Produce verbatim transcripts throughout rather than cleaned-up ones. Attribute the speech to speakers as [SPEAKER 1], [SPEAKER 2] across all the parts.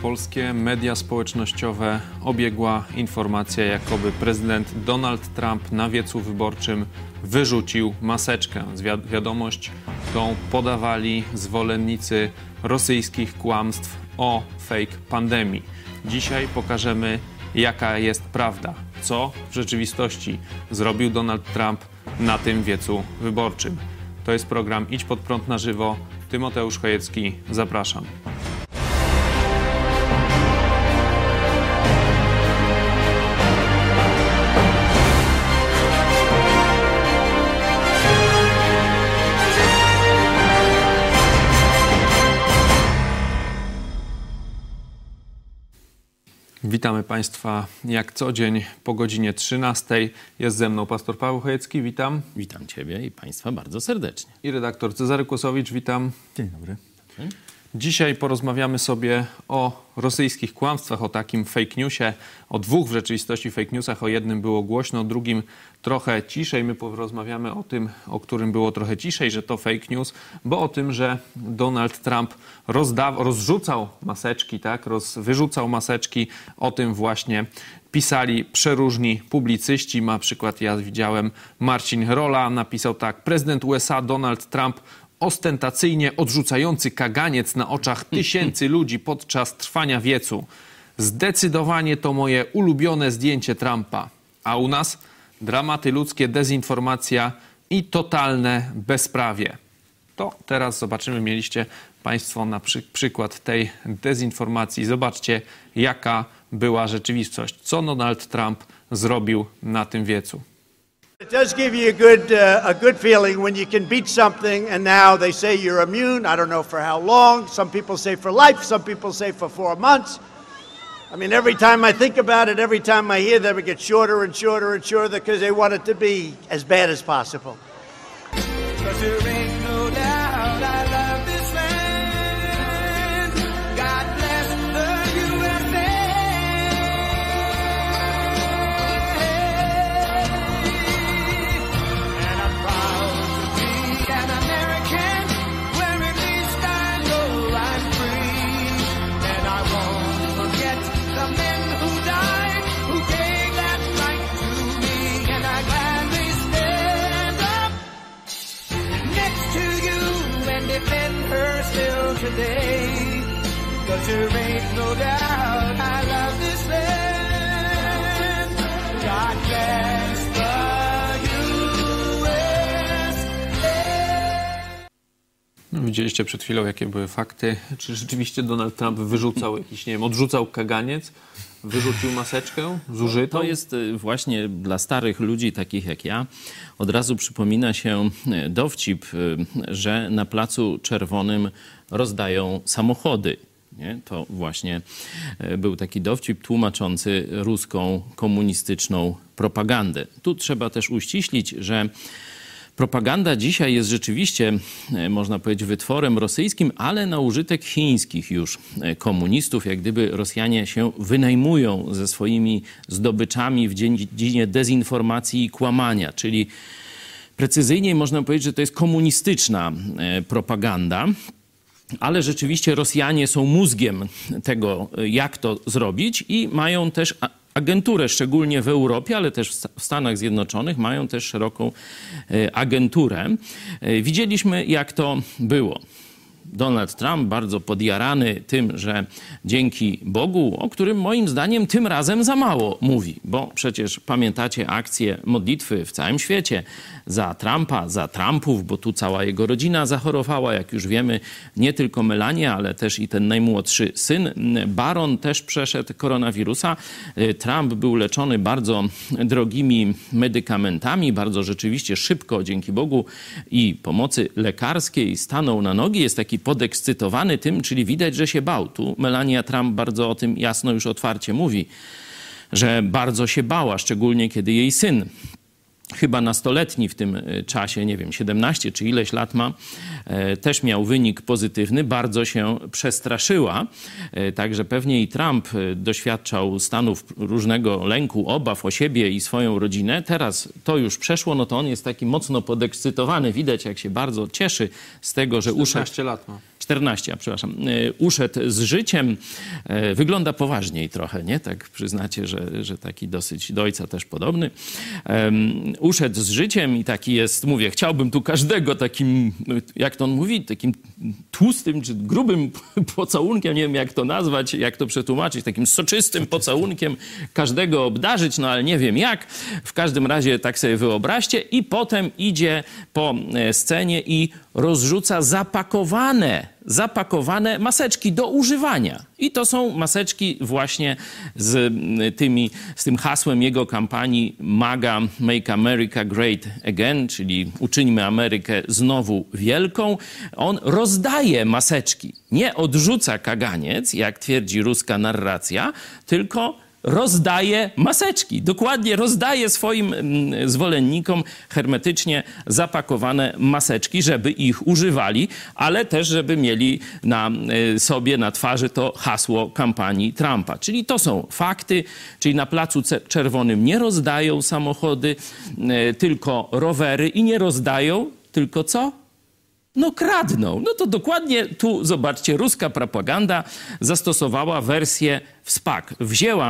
[SPEAKER 1] Polskie media społecznościowe obiegła informacja, jakoby prezydent Donald Trump na wiecu wyborczym wyrzucił maseczkę. Wi- wiadomość tą podawali zwolennicy rosyjskich kłamstw o fake pandemii. Dzisiaj pokażemy, jaka jest prawda, co w rzeczywistości zrobił Donald Trump na tym wiecu wyborczym. To jest program Idź Pod Prąd na żywo. Tymoteusz Chojecki, zapraszam. Witamy Państwa jak co dzień po godzinie trzynastej. Jest ze mną pastor Paweł Chojecki, witam.
[SPEAKER 2] Witam Ciebie i Państwa bardzo serdecznie.
[SPEAKER 1] I redaktor Cezary Kłosowicz, witam.
[SPEAKER 3] Dzień dobry.
[SPEAKER 1] Dzisiaj porozmawiamy sobie o rosyjskich kłamstwach, o takim fake newsie, o dwóch w rzeczywistości fake newsach. O jednym było głośno, o drugim trochę ciszej. My porozmawiamy o tym, o którym było trochę ciszej, że to fake news, bo o tym, że Donald Trump rozda- rozrzucał maseczki, tak, roz- wyrzucał maseczki, o tym właśnie pisali przeróżni publicyści. Na przykład ja widziałem Marcin Rola, napisał tak: prezydent U S A Donald Trump ostentacyjnie odrzucający kaganiec na oczach tysięcy ludzi podczas trwania wiecu. Zdecydowanie to moje ulubione zdjęcie Trumpa. A u nas dramaty ludzkie, dezinformacja i totalne bezprawie. To teraz zobaczymy, mieliście Państwo na przy, przykład tej dezinformacji. Zobaczcie, jaka była rzeczywistość. Co Donald Trump zrobił na tym wiecu.
[SPEAKER 4] It does give you a good, uh, a good feeling when you can beat something and now they say you're immune. I don't know for how long. Some people say for life. Some people say for four months. I mean, every time I think about it, every time I hear them, it gets shorter and shorter and shorter because they want it to be as bad as possible. Because there ain't no doubt I love this land. God bless the U S A. And I'm proud to be an American, where at least I know I'm free. And I won't forget the men who died, who gave that right to me. And I gladly stand up next to you and defend her still today. Cause there ain't no doubt I love this land. God bless the U S A.
[SPEAKER 1] No, widzieliście przed chwilą, jakie były fakty. Czy rzeczywiście Donald Trump wyrzucał jakiś, nie wiem, odrzucał kaganiec, wyrzucił maseczkę zużytą?
[SPEAKER 2] To jest właśnie dla starych ludzi, takich jak ja, od razu przypomina się dowcip, że na Placu Czerwonym rozdają samochody. Nie? To właśnie był taki dowcip tłumaczący ruską komunistyczną propagandę. Tu trzeba też uściślić, że propaganda dzisiaj jest rzeczywiście, można powiedzieć, wytworem rosyjskim, ale na użytek chińskich już komunistów. Jak gdyby Rosjanie się wynajmują ze swoimi zdobyczami w dziedzinie dezinformacji i kłamania, czyli precyzyjniej można powiedzieć, że to jest komunistyczna propaganda. Ale rzeczywiście Rosjanie są mózgiem tego, jak to zrobić i mają też agenturę, szczególnie w Europie, ale też w Stanach Zjednoczonych mają też szeroką agenturę. Widzieliśmy, jak to było. Donald Trump bardzo podjarany tym, że dzięki Bogu, o którym moim zdaniem tym razem za mało mówi, bo przecież pamiętacie akcję modlitwy w całym świecie za Trumpa, za Trumpów, bo tu cała jego rodzina zachorowała, jak już wiemy, nie tylko Melania, ale też i ten najmłodszy syn, Baron, też przeszedł koronawirusa. Trump był leczony bardzo drogimi medykamentami, bardzo rzeczywiście szybko, dzięki Bogu i pomocy lekarskiej stanął na nogi, jest taki podekscytowany tym, czyli widać, że się bał. Tu Melania Trump bardzo o tym jasno już otwarcie mówi, że bardzo się bała, szczególnie kiedy jej syn, chyba nastoletni w tym czasie, nie wiem, siedemnaście czy ileś lat ma, też miał wynik pozytywny, bardzo się przestraszyła. Także pewnie i Trump doświadczał stanów różnego lęku, obaw o siebie i swoją rodzinę. Teraz to już przeszło, no to on jest taki mocno podekscytowany. Widać, jak się bardzo cieszy z tego, że uszedł...
[SPEAKER 1] czternaście lat ma.
[SPEAKER 2] czternaście, a przepraszam, uszedł z życiem. Wygląda poważniej trochę, nie? Tak przyznacie, że, że taki dosyć do ojca też podobny. Um, uszedł z życiem i taki jest, mówię, chciałbym tu każdego takim, jak to on mówi, takim tłustym czy grubym pocałunkiem, nie wiem jak to nazwać, jak to przetłumaczyć, takim soczystym pocałunkiem każdego obdarzyć, no ale nie wiem jak. W każdym razie tak sobie wyobraźcie i potem idzie po scenie i rozrzuca zapakowane, zapakowane maseczki do używania. I to są maseczki właśnie z tymi, z tym hasłem jego kampanii MAGA, Make America Great Again, czyli uczyńmy Amerykę znowu wielką. On rozdaje maseczki. Nie odrzuca kaganiec, jak twierdzi ruska narracja, tylko rozdaje maseczki. Dokładnie rozdaje swoim zwolennikom hermetycznie zapakowane maseczki, żeby ich używali, ale też, żeby mieli na sobie, na twarzy to hasło kampanii Trumpa. Czyli to są fakty, czyli na Placu Czerwonym nie rozdają samochody, tylko rowery i nie rozdają, tylko co? No kradną. No to dokładnie tu, zobaczcie, ruska propaganda zastosowała wersję w spak. Wzięła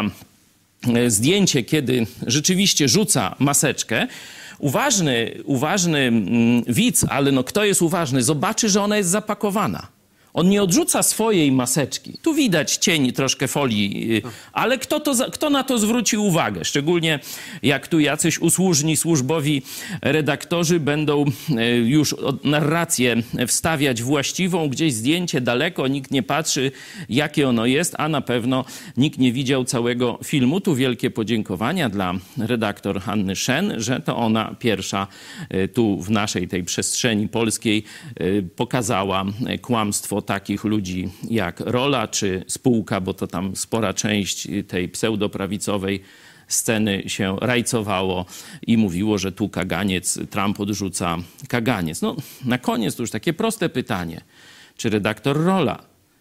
[SPEAKER 2] zdjęcie, kiedy rzeczywiście rzuca maseczkę. Uważny, uważny widz, ale no kto jest uważny, zobaczy, że ona jest zapakowana. On nie odrzuca swojej maseczki. Tu widać cień, troszkę folii, ale kto, to, kto na to zwrócił uwagę? Szczególnie jak tu jacyś usłużni, służbowi redaktorzy będą już narrację wstawiać właściwą, gdzieś zdjęcie daleko, nikt nie patrzy, jakie ono jest, a na pewno nikt nie widział całego filmu. Tu wielkie podziękowania dla redaktor Hanny Szen, że to ona pierwsza tu w naszej tej przestrzeni polskiej pokazała kłamstwo takich ludzi jak Rola czy Spółka, bo to tam spora część tej pseudoprawicowej sceny się rajcowało i mówiło, że tu kaganiec, Trump odrzuca kaganiec. No na koniec to już takie proste pytanie. Czy redaktor Rola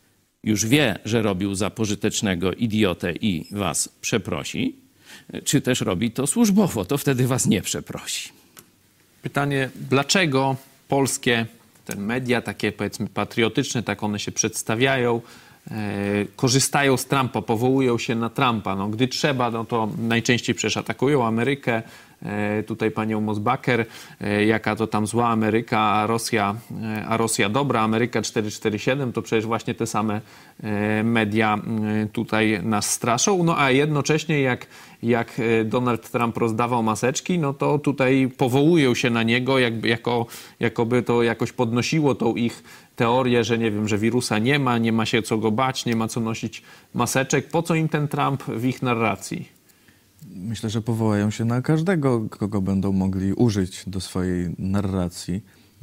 [SPEAKER 2] już wie, że robił za pożytecznego idiotę i was przeprosi? Czy też robi to służbowo? To wtedy was nie przeprosi.
[SPEAKER 1] Pytanie, dlaczego polskie te media takie, powiedzmy, patriotyczne, tak one się przedstawiają, e, korzystają z Trumpa, powołują się na Trumpa. No, gdy trzeba, no to najczęściej przecież atakują Amerykę. E, tutaj panią Mosbacher, e, jaka to tam zła Ameryka, a Rosja, e, a Rosja dobra, Ameryka cztery cztery siedem, to przecież właśnie te same e, media e, tutaj nas straszą. No a jednocześnie jak jak Donald Trump rozdawał maseczki, no to tutaj powołują się na niego, jakby, jako, jakoby to jakoś podnosiło tą ich teorię, że nie wiem, że wirusa nie ma, nie ma się co go bać, nie ma co nosić maseczek. Po co im ten Trump w ich narracji?
[SPEAKER 3] Myślę, że powołają się na każdego, kogo będą mogli użyć do swojej narracji.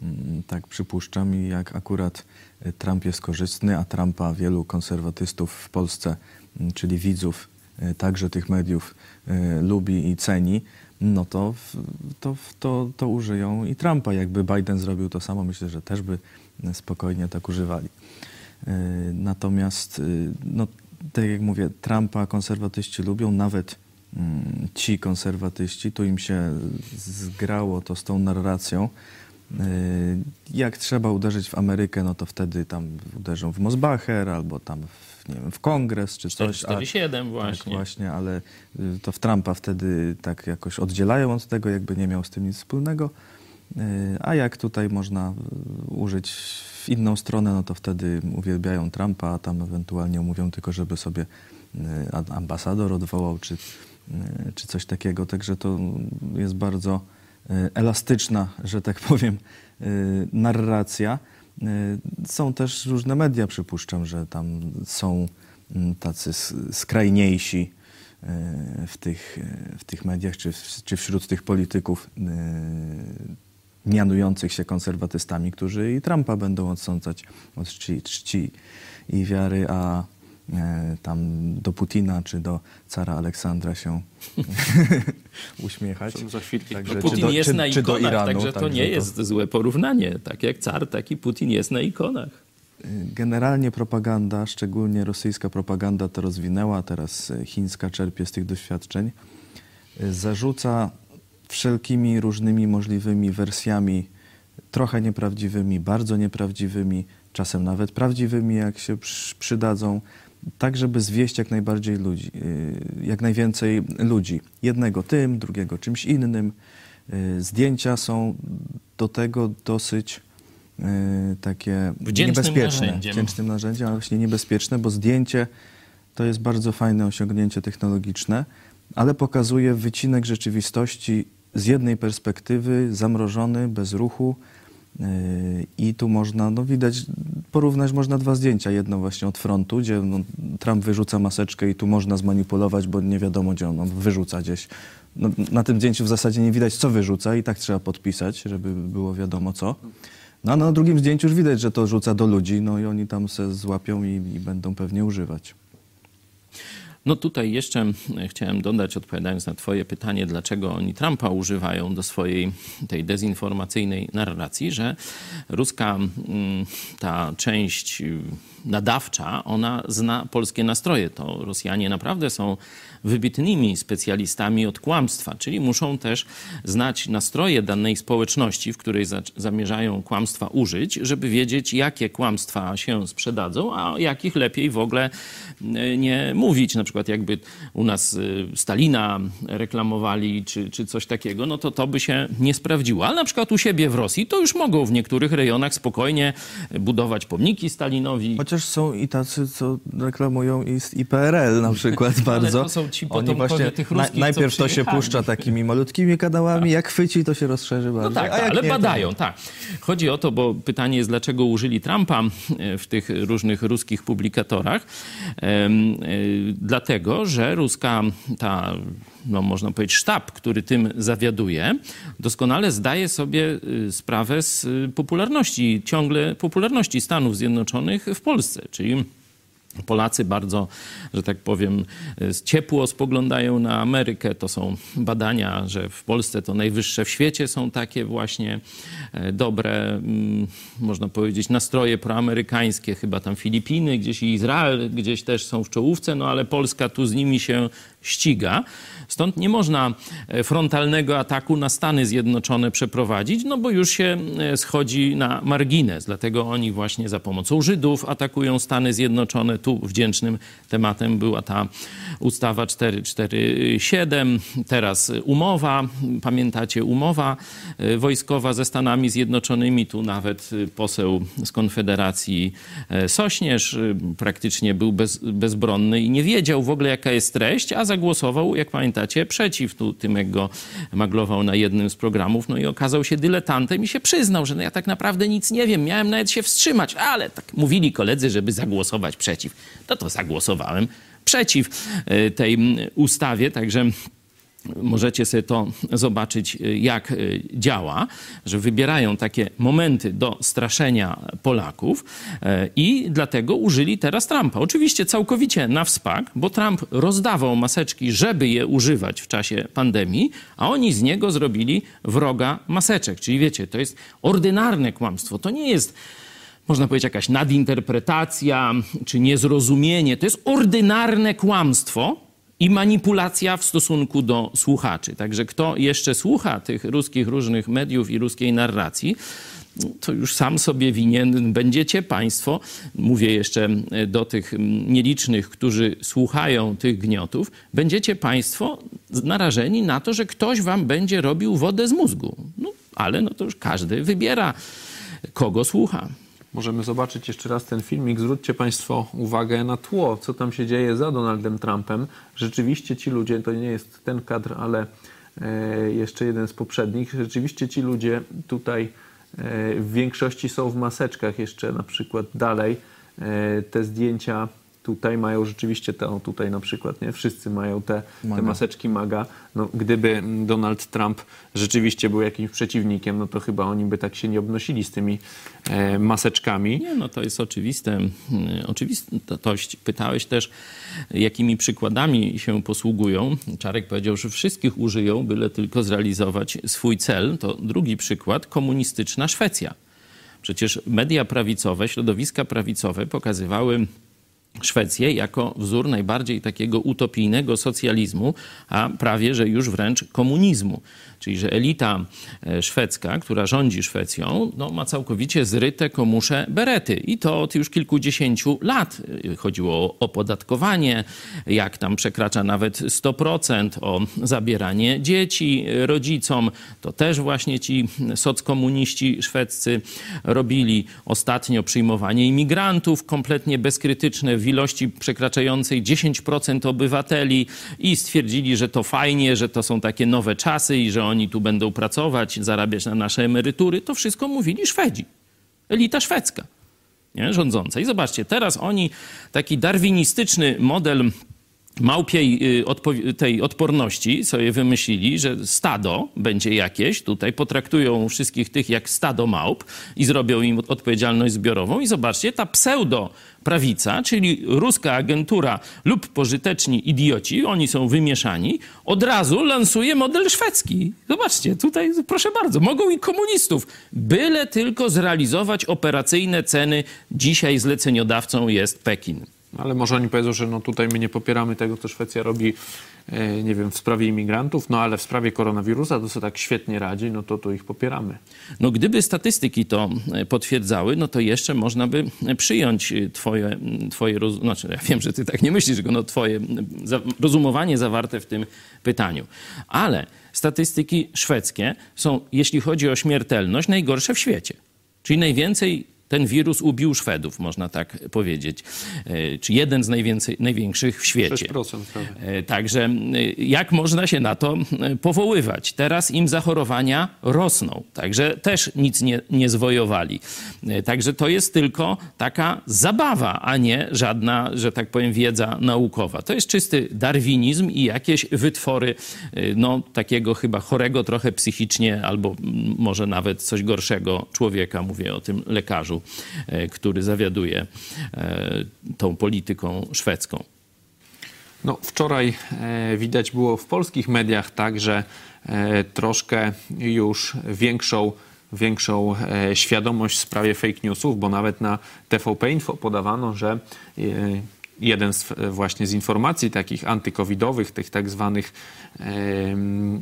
[SPEAKER 3] Tak przypuszczam i jak akurat Trump jest korzystny, a Trumpa wielu konserwatystów w Polsce, czyli widzów, także tych mediów lubi i ceni, no to, to, to, to użyją i Trumpa. Jakby Biden zrobił to samo, myślę, że też by spokojnie tak używali. Natomiast, no, tak jak mówię, Trumpa konserwatyści lubią, nawet ci konserwatyści, tu im się zgrało to z tą narracją. Jak trzeba uderzyć w Amerykę, no to wtedy tam uderzą w Mosbacher albo tam w, nie wiem, w Kongres czy coś.
[SPEAKER 2] cztery siedem właśnie.
[SPEAKER 3] Tak, właśnie, ale to w Trumpa wtedy tak jakoś oddzielają od tego, jakby nie miał z tym nic wspólnego. A jak tutaj można użyć w inną stronę, no to wtedy uwielbiają Trumpa, a tam ewentualnie mówią tylko, żeby sobie ambasador odwołał czy, czy coś takiego. Także to jest bardzo elastyczna, że tak powiem, narracja. Są też różne media, przypuszczam, że tam są tacy skrajniejsi w tych, w tych mediach, czy, czy wśród tych polityków mianujących się konserwatystami, którzy i Trumpa będą odsądzać od czci, czci i wiary, a tam do Putina czy do cara Aleksandra się uśmiechać.
[SPEAKER 1] Za chwilkę.
[SPEAKER 2] Także, no, Putin do, jest czy, na ikonach, czy Iranu, także to także nie to... jest złe porównanie. Tak jak car, taki Putin jest na ikonach.
[SPEAKER 3] Generalnie propaganda, szczególnie rosyjska propaganda to rozwinęła, teraz chińska czerpie z tych doświadczeń. Zarzuca wszelkimi różnymi możliwymi wersjami, trochę nieprawdziwymi, bardzo nieprawdziwymi, czasem nawet prawdziwymi, jak się przy, przydadzą, tak żeby zwieść jak najbardziej ludzi, y, jak najwięcej ludzi. Jednego tym, drugiego czymś innym. Y, zdjęcia są do tego dosyć y, takie
[SPEAKER 2] Wdzięcznym
[SPEAKER 3] niebezpieczne.
[SPEAKER 2] narzędziem.
[SPEAKER 3] Wdzięcznym narzędziem, ale właśnie niebezpieczne, bo zdjęcie to jest bardzo fajne osiągnięcie technologiczne, ale pokazuje wycinek rzeczywistości z jednej perspektywy, zamrożony, bez ruchu. Yy, I tu można, no widać, porównać można dwa zdjęcia. Jedno właśnie od frontu, gdzie no, Trump wyrzuca maseczkę i tu można zmanipulować, bo nie wiadomo, gdzie on, on wyrzuca gdzieś. No, na tym zdjęciu w zasadzie nie widać, co wyrzuca i tak trzeba podpisać, żeby było wiadomo co. No a na drugim zdjęciu już widać, że to rzuca do ludzi, no i oni tam se złapią i, i będą pewnie używać.
[SPEAKER 2] No tutaj jeszcze chciałem dodać, odpowiadając na twoje pytanie, dlaczego oni Trumpa używają do swojej tej dezinformacyjnej narracji, że ruska ta część nadawcza, ona zna polskie nastroje. To Rosjanie naprawdę są wybitnymi specjalistami od kłamstwa, czyli muszą też znać nastroje danej społeczności, w której za zamierzają kłamstwa użyć, żeby wiedzieć, jakie kłamstwa się sprzedadzą, a jakich lepiej w ogóle nie mówić. Na przykład jakby u nas Stalina reklamowali, czy, czy coś takiego, no to to by się nie sprawdziło. Ale na przykład u siebie w Rosji to już mogą w niektórych rejonach spokojnie budować pomniki Stalinowi.
[SPEAKER 3] Chociaż są i tacy, co reklamują i, i P R L na przykład bardzo.
[SPEAKER 2] Ale to są ci
[SPEAKER 3] Oni właśnie
[SPEAKER 2] tych
[SPEAKER 3] na,
[SPEAKER 2] ruskich,
[SPEAKER 3] najpierw
[SPEAKER 2] co
[SPEAKER 3] to się puszcza takimi malutkimi kanałami, jak chwyci, to się rozszerzy bardzo.
[SPEAKER 2] No tak,
[SPEAKER 3] A jak
[SPEAKER 2] ale
[SPEAKER 3] nie,
[SPEAKER 2] badają,
[SPEAKER 3] to...
[SPEAKER 2] tak. Chodzi o to, bo pytanie jest, dlaczego użyli Trumpa w tych różnych ruskich publikatorach. Ehm, e, dlatego, że ruska ta, no można powiedzieć, sztab, który tym zawiaduje, doskonale zdaje sobie sprawę z popularności, ciągle popularności Stanów Zjednoczonych w Polsce, czyli Polacy bardzo, że tak powiem, ciepło spoglądają na Amerykę. To są badania, że w Polsce to najwyższe w świecie są takie właśnie dobre, można powiedzieć, nastroje proamerykańskie. Chyba tam Filipiny, gdzieś i Izrael, gdzieś też są w czołówce, no ale Polska tu z nimi się ściga. Stąd nie można frontalnego ataku na Stany Zjednoczone przeprowadzić, no bo już się schodzi na margines. Dlatego oni właśnie za pomocą Żydów atakują Stany Zjednoczone. Tu wdzięcznym tematem była ta ustawa czterysta czterdzieści siedem, teraz umowa, pamiętacie, umowa wojskowa ze Stanami Zjednoczonymi. Tu nawet poseł z Konfederacji Sośnierz praktycznie był bez, bezbronny i nie wiedział w ogóle, jaka jest treść, a zagłosował, jak pamiętacie, przeciw. Tu Tymek go maglował na jednym z programów, no i okazał się dyletantem i się przyznał, że no ja tak naprawdę nic nie wiem, miałem nawet się wstrzymać, ale tak mówili koledzy, żeby zagłosować przeciw. To to zagłosowałem przeciw tej ustawie, także możecie sobie to zobaczyć, jak działa, że wybierają takie momenty do straszenia Polaków i dlatego użyli teraz Trumpa. Oczywiście całkowicie na wspak, bo Trump rozdawał maseczki, żeby je używać w czasie pandemii, a oni z niego zrobili wroga maseczek. Czyli wiecie, to jest ordynarne kłamstwo. To nie jest, można powiedzieć, jakaś nadinterpretacja czy niezrozumienie. To jest ordynarne kłamstwo i manipulacja w stosunku do słuchaczy. Także kto jeszcze słucha tych ruskich różnych mediów i ruskiej narracji, to już sam sobie winien będziecie państwo, mówię jeszcze do tych nielicznych, którzy słuchają tych gniotów, będziecie państwo narażeni na to, że ktoś wam będzie robił wodę z mózgu. No, ale no to już każdy wybiera, kogo słucha.
[SPEAKER 1] Możemy zobaczyć jeszcze raz ten filmik. Zwróćcie Państwo uwagę na tło, co tam się dzieje za Donaldem Trumpem. Rzeczywiście ci ludzie, to nie jest ten kadr, ale e, jeszcze jeden z poprzednich, rzeczywiście ci ludzie tutaj e, w większości są w maseczkach. Jeszcze na przykład dalej e, te zdjęcia tutaj mają rzeczywiście to, tutaj na przykład, nie? Wszyscy mają te, te maseczki MAGA. No, gdyby Donald Trump rzeczywiście był jakimś przeciwnikiem, no to chyba oni by tak się nie obnosili z tymi e, maseczkami.
[SPEAKER 2] Nie, no to jest oczywiste. Oczywistość. Pytałeś też, jakimi przykładami się posługują. Czarek powiedział, że wszystkich użyją, byle tylko zrealizować swój cel. To drugi przykład, komunistyczna Szwecja. Przecież media prawicowe, środowiska prawicowe pokazywały Szwecję jako wzór najbardziej takiego utopijnego socjalizmu, a prawie że już wręcz komunizmu. Czyli że elita szwedzka, która rządzi Szwecją, no, ma całkowicie zryte komusze berety. I to od już kilkudziesięciu lat. Chodziło o opodatkowanie, jak tam przekracza nawet sto procent, o zabieranie dzieci rodzicom. To też właśnie ci sockomuniści szwedzcy robili. Ostatnio przyjmowanie imigrantów kompletnie bezkrytyczne w ilości przekraczającej dziesięć procent obywateli i stwierdzili, że to fajnie, że to są takie nowe czasy i że oni tu będą pracować, zarabiać na nasze emerytury. To wszystko mówili Szwedzi. Elita szwedzka, nie? Rządząca. I zobaczcie, teraz oni taki darwinistyczny model małpiej tej odporności sobie wymyślili, że stado będzie jakieś, tutaj potraktują wszystkich tych jak stado małp i zrobią im odpowiedzialność zbiorową. I zobaczcie, ta pseudo-prawica, czyli ruska agentura lub pożyteczni idioci, oni są wymieszani, od razu lansuje model szwedzki. Zobaczcie, tutaj proszę bardzo, mogą i komunistów, byle tylko zrealizować operacyjne ceny. Dzisiaj zleceniodawcą jest Pekin.
[SPEAKER 1] Ale może oni powiedzą, że no tutaj my nie popieramy tego, co Szwecja robi, nie wiem, w sprawie imigrantów, no ale w sprawie koronawirusa to co tak świetnie radzi, no to to ich popieramy.
[SPEAKER 2] No gdyby statystyki to potwierdzały, no to jeszcze można by przyjąć twoje, twoje roz... znaczy ja wiem, że ty tak nie myślisz, tylko no twoje rozumowanie zawarte w tym pytaniu. Ale statystyki szwedzkie są, jeśli chodzi o śmiertelność, najgorsze w świecie. Czyli najwięcej ten wirus ubił Szwedów, można tak powiedzieć. Czy jeden z najwięcej, największych w świecie.
[SPEAKER 1] sześć procent prawie.
[SPEAKER 2] Także jak można się na to powoływać? Teraz im zachorowania rosną. Także też nic nie, nie zwojowali. Także to jest tylko taka zabawa, a nie żadna, że tak powiem, wiedza naukowa. To jest czysty darwinizm i jakieś wytwory no, takiego chyba chorego trochę psychicznie albo może nawet coś gorszego człowieka. Mówię o tym lekarzu, który zawiaduje tą polityką szwedzką.
[SPEAKER 1] No, wczoraj e, widać było w polskich mediach także e, troszkę już większą, większą e, świadomość w sprawie fake newsów, bo nawet na T V P Info podawano, że e, jeden z, właśnie z informacji takich antykowidowych, tych tak zwanych e,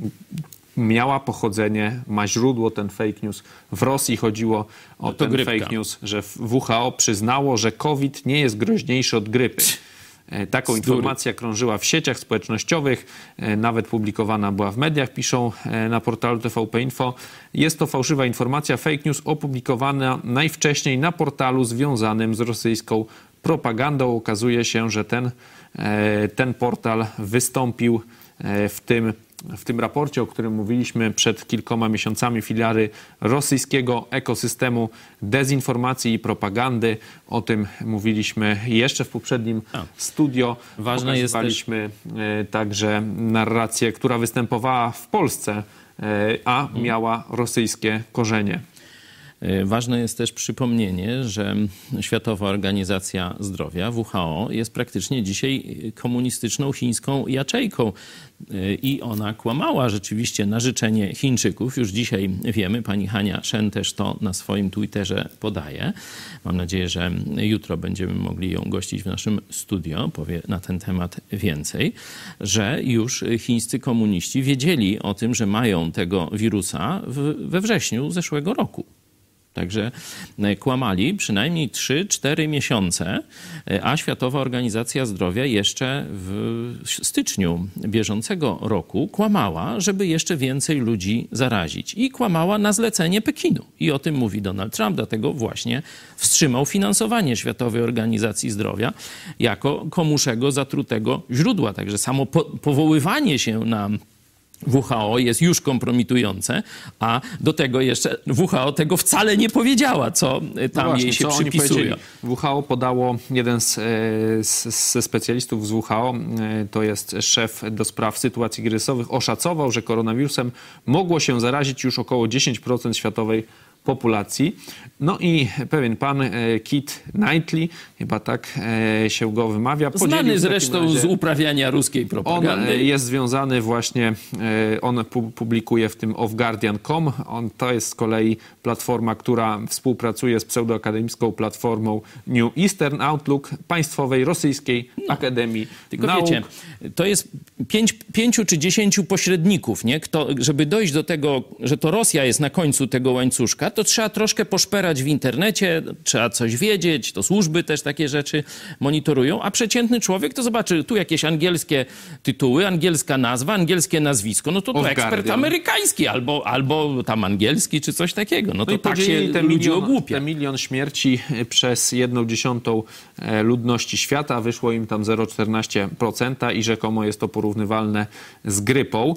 [SPEAKER 1] miała pochodzenie, ma źródło ten fake news. W Rosji chodziło o
[SPEAKER 2] no
[SPEAKER 1] ten
[SPEAKER 2] grypka.
[SPEAKER 1] fake news, że W H O przyznało, że COVID nie jest groźniejszy od grypy. Taką
[SPEAKER 2] Bzdury.
[SPEAKER 1] informacja krążyła w sieciach społecznościowych, nawet publikowana była w mediach, piszą na portalu T V P Info. Jest to fałszywa informacja, fake news opublikowana najwcześniej na portalu związanym z rosyjską propagandą. Okazuje się, że ten, ten portal wystąpił w tym W tym raporcie, o którym mówiliśmy przed kilkoma miesiącami, filary rosyjskiego ekosystemu dezinformacji i propagandy. O tym mówiliśmy jeszcze w poprzednim A. studio.
[SPEAKER 2] Ważne jest też...
[SPEAKER 1] także narrację, która występowała w Polsce, a miała rosyjskie korzenie.
[SPEAKER 2] Ważne jest też przypomnienie, że Światowa Organizacja Zdrowia, W H O, jest praktycznie dzisiaj komunistyczną chińską jaczejką i ona kłamała rzeczywiście na życzenie Chińczyków. Już dzisiaj wiemy, pani Hania Shen też to na swoim Twitterze podaje. Mam nadzieję, że jutro będziemy mogli ją gościć w naszym studio, powie na ten temat więcej, że już chińscy komuniści wiedzieli o tym, że mają tego wirusa w, we wrześniu zeszłego roku. Także kłamali przynajmniej trzy cztery miesiące, a Światowa Organizacja Zdrowia jeszcze w styczniu bieżącego roku kłamała, żeby jeszcze więcej ludzi zarazić. I kłamała na zlecenie Pekinu. I o tym mówi Donald Trump, dlatego właśnie wstrzymał finansowanie Światowej Organizacji Zdrowia jako komuszego zatrutego źródła. Także samo po- powoływanie się na W H O jest już kompromitujące, a do tego jeszcze W H O tego wcale nie powiedziała, co tam
[SPEAKER 1] no właśnie,
[SPEAKER 2] jej się
[SPEAKER 1] co
[SPEAKER 2] przypisuje.
[SPEAKER 1] W H O podało, jeden z, z, ze specjalistów z W H O, to jest szef do spraw sytuacji kryzysowych, oszacował, że koronawirusem mogło się zarazić już około dziesięć procent światowej populacji. No i pewien pan Kit Knightley, chyba tak się go wymawia.
[SPEAKER 2] Znany zresztą razie, z uprawiania ruskiej propagandy.
[SPEAKER 1] On jest związany właśnie, on publikuje w tym off guardian kropka com. On, to jest z kolei platforma, która współpracuje z pseudoakademicką platformą New Eastern Outlook Państwowej Rosyjskiej no, Akademii
[SPEAKER 2] Tylko
[SPEAKER 1] Nauk.
[SPEAKER 2] wiecie, to jest pięć, pięciu czy dziesięciu pośredników, nie? Kto, żeby dojść do tego, że to Rosja jest na końcu tego łańcuszka, to trzeba troszkę poszperać w internecie, trzeba coś wiedzieć, to służby też takie rzeczy monitorują, a przeciętny człowiek to zobaczy tu jakieś angielskie tytuły, angielska nazwa, angielskie nazwisko, no to to ekspert Guardian. amerykański albo, albo tam angielski czy coś takiego. No to no tak się
[SPEAKER 1] te
[SPEAKER 2] ludzie
[SPEAKER 1] milion,
[SPEAKER 2] ogłupia.
[SPEAKER 1] Te milion śmierci przez jedną dziesiątą ludności świata, wyszło im tam zero przecinek czternaście procent i rzekomo jest to porównywalne z grypą.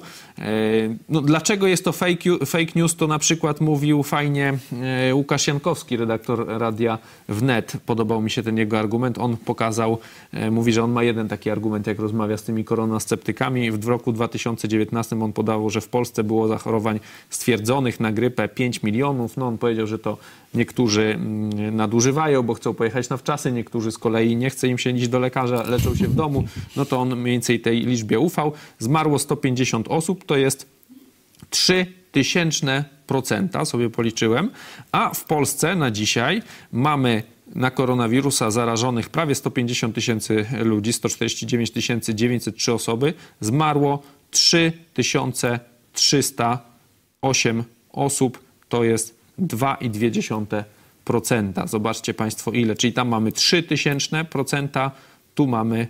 [SPEAKER 1] No, dlaczego jest to fake, fake news, to na przykład mówił fajnie Łukasz Jankowski, redaktor Radia Wnet. Podobał mi się ten jego argument. On pokazał, mówi, że on ma jeden taki argument, jak rozmawia z tymi koronasceptykami. W roku dwa tysiące dziewiętnastym on podawał, że w Polsce było zachorowań stwierdzonych na grypę pięć milionów. No on powiedział, że to niektórzy nadużywają, bo chcą pojechać na wczasy, niektórzy z kolei nie chce im się iść do lekarza, leczą się w domu. No to on mniej więcej tej liczbie ufał. Zmarło sto pięćdziesiąt osób, to jest trzy tysięczne procenta, sobie policzyłem, a w Polsce na dzisiaj mamy na koronawirusa zarażonych prawie sto pięćdziesiąt tysięcy ludzi, sto czterdzieści dziewięć tysięcy dziewięćset trzy osoby, zmarło trzy tysiące trzysta osiem osób, to jest dwa i dwie dziesiąte procenta. Zobaczcie Państwo ile, czyli tam mamy trzy tysięczne procenta, tu mamy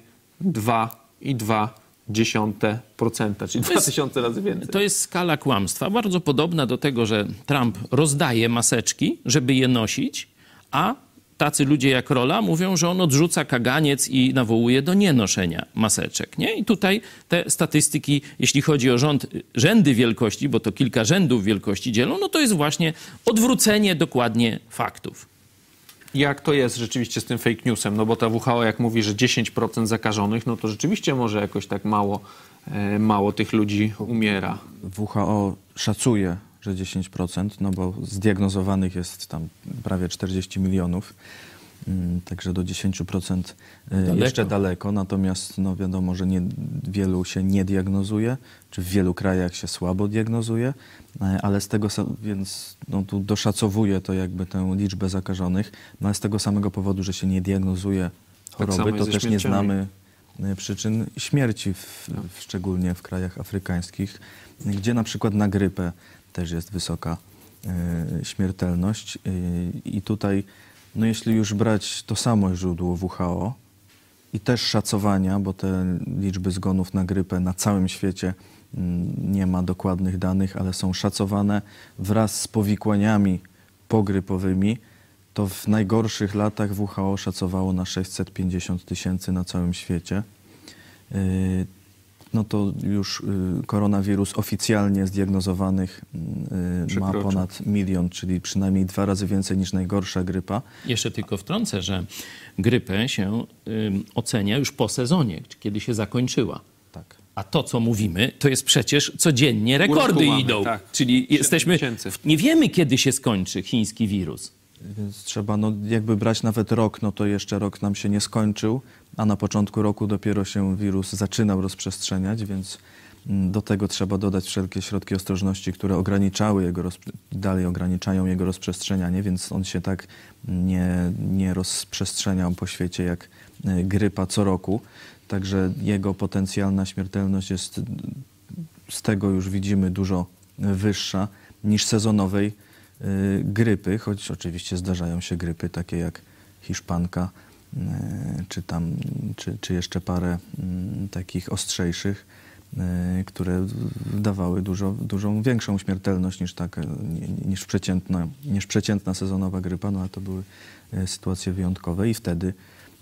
[SPEAKER 1] dwa i dwa dziesiąte procenta, czyli dwa tysiące razy więcej.
[SPEAKER 2] To jest skala kłamstwa, bardzo podobna do tego, że Trump rozdaje maseczki, żeby je nosić, a tacy ludzie jak Rola mówią, że on odrzuca kaganiec i nawołuje do nienoszenia maseczek. Nie? I tutaj te statystyki, jeśli chodzi o rząd, rzędy wielkości, bo to kilka rzędów wielkości dzielą, no to jest właśnie odwrócenie dokładnie faktów.
[SPEAKER 1] Jak to jest rzeczywiście z tym fake newsem? No bo ta W H O jak mówi, że dziesięć procent zakażonych, no to rzeczywiście może jakoś tak mało, mało tych ludzi umiera.
[SPEAKER 3] W H O szacuje, że dziesięć procent, no bo zdiagnozowanych jest tam prawie czterdzieści milionów, także do dziesięć procent daleko. Jeszcze daleko, natomiast no wiadomo, że nie, wielu się nie diagnozuje, czy w wielu krajach się słabo diagnozuje, ale z tego, więc no tu doszacowuje to jakby tę liczbę zakażonych, no ale z tego samego powodu, że się nie diagnozuje choroby, tak to też nie znamy przyczyn śmierci, w, w, szczególnie w krajach afrykańskich, gdzie na przykład na grypę też jest wysoka y, śmiertelność. Y, I tutaj, no jeśli już brać to samo źródło W H O i też szacowania, bo te liczby zgonów na grypę na całym świecie y, nie ma dokładnych danych, ale są szacowane wraz z powikłaniami pogrypowymi, to w najgorszych latach W H O szacowało na sześćset pięćdziesiąt tysięcy na całym świecie. Y, no to już y, koronawirus oficjalnie zdiagnozowanych y, ma ponad milion, czyli przynajmniej dwa razy więcej niż najgorsza grypa.
[SPEAKER 2] Jeszcze tylko wtrącę, że grypę się y, ocenia już po sezonie, kiedy się zakończyła.
[SPEAKER 3] Tak.
[SPEAKER 2] A to, co mówimy, to jest przecież codziennie rekordy mamy, idą. Tak. Czyli jesteśmy, nie wiemy, kiedy się skończy chiński wirus.
[SPEAKER 3] Więc trzeba no, jakby brać nawet rok, no to jeszcze rok nam się nie skończył, a na początku roku dopiero się wirus zaczynał rozprzestrzeniać, więc do tego trzeba dodać wszelkie środki ostrożności, które ograniczały jego, dalej ograniczają jego rozprzestrzenianie, więc on się tak nie, nie rozprzestrzeniał po świecie jak grypa co roku. Także jego potencjalna śmiertelność jest, z tego już widzimy, dużo wyższa niż sezonowej grypy, choć oczywiście zdarzają się grypy takie jak hiszpanka, czy tam, czy, czy jeszcze parę takich ostrzejszych, które dawały dużo, dużą większą śmiertelność niż, tak, niż, przeciętna, niż przeciętna sezonowa grypa, no ale to były sytuacje wyjątkowe i wtedy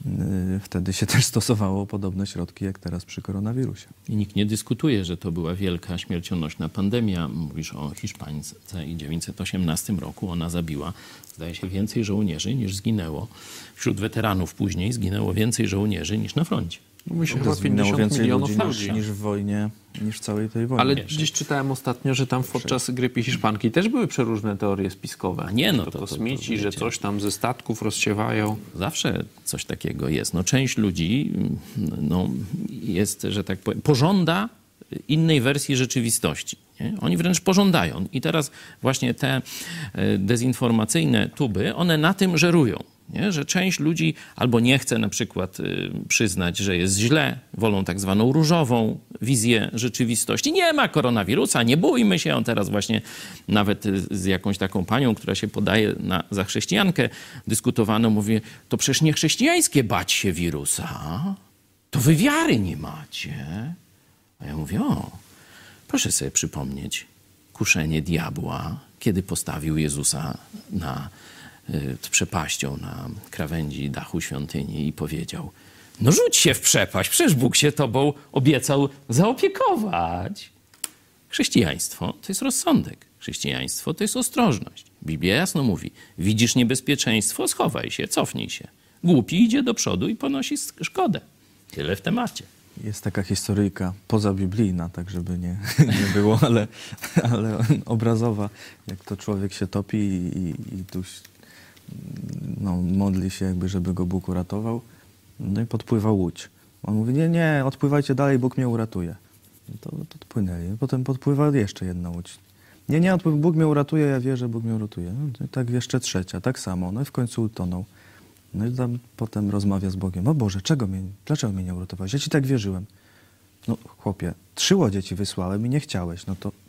[SPEAKER 3] Wtedy się też stosowało podobne środki jak teraz przy koronawirusie.
[SPEAKER 2] I nikt nie dyskutuje, że to była wielka śmiercionośna pandemia. Mówisz o Hiszpance i w tysiąc dziewięćset osiemnastym roku ona zabiła, zdaje się, więcej żołnierzy niż zginęło. Wśród weteranów później zginęło więcej żołnierzy niż na froncie.
[SPEAKER 1] Myślę,
[SPEAKER 3] To
[SPEAKER 1] chyba
[SPEAKER 3] zginęło
[SPEAKER 1] pięćdziesiąt
[SPEAKER 3] więcej
[SPEAKER 1] milionów
[SPEAKER 3] ludzi
[SPEAKER 1] ludzi.
[SPEAKER 3] niż, niż w wojnie, niż w całej tej wojnie.
[SPEAKER 1] Ale gdzieś czytałem ostatnio, że tam podczas grypy hiszpanki też były przeróżne teorie spiskowe.
[SPEAKER 2] A nie, no
[SPEAKER 1] to,
[SPEAKER 2] to- to- to
[SPEAKER 1] kosmici, że
[SPEAKER 2] wiecie.
[SPEAKER 1] coś tam ze statków rozsiewają.
[SPEAKER 2] Zawsze coś takiego jest. No, część ludzi no, jest, że tak powiem, pożąda innej wersji rzeczywistości. Nie? Oni wręcz pożądają. I teraz właśnie te e, dezinformacyjne tuby, one na tym żerują. Nie? Że część ludzi albo nie chce na przykład y, przyznać, że jest źle, wolą tak zwaną różową wizję rzeczywistości. Nie ma koronawirusa, nie bójmy się. On teraz właśnie nawet y, z jakąś taką panią, która się podaje na, za chrześcijankę, dyskutowano, mówi, to przecież nie chrześcijańskie bać się wirusa, to wy wiary nie macie. A ja mówię, o, proszę sobie przypomnieć kuszenie diabła, kiedy postawił Jezusa na y, przepaścią na krawędzi dachu świątyni i powiedział, no rzuć się w przepaść, przecież Bóg się tobą obiecał zaopiekować. Chrześcijaństwo to jest rozsądek. Chrześcijaństwo to jest ostrożność. Biblia jasno mówi, widzisz niebezpieczeństwo, schowaj się, cofnij się. Głupi idzie do przodu i ponosi szkodę. Tyle w temacie.
[SPEAKER 3] Jest taka historyjka pozabiblijna, tak żeby nie, nie było, ale, ale obrazowa, jak to człowiek się topi i, i, i tu no, modli się jakby, żeby go Bóg uratował. No i podpływa łódź. On mówi, nie, nie, odpływajcie dalej, Bóg mnie uratuje. No to odpłynęli. Potem podpływa jeszcze jedna łódź. Nie, nie, odpływ, Bóg mnie uratuje, ja wierzę, Bóg mnie uratuje. No i tak jeszcze trzecia, tak samo. No i w końcu utonął. No i tam potem rozmawia z Bogiem. O Boże, czego mnie, dlaczego mnie nie uratowałeś? Ja ci tak wierzyłem. No chłopie, trzy łodzie ci wysłałem i nie chciałeś, no to...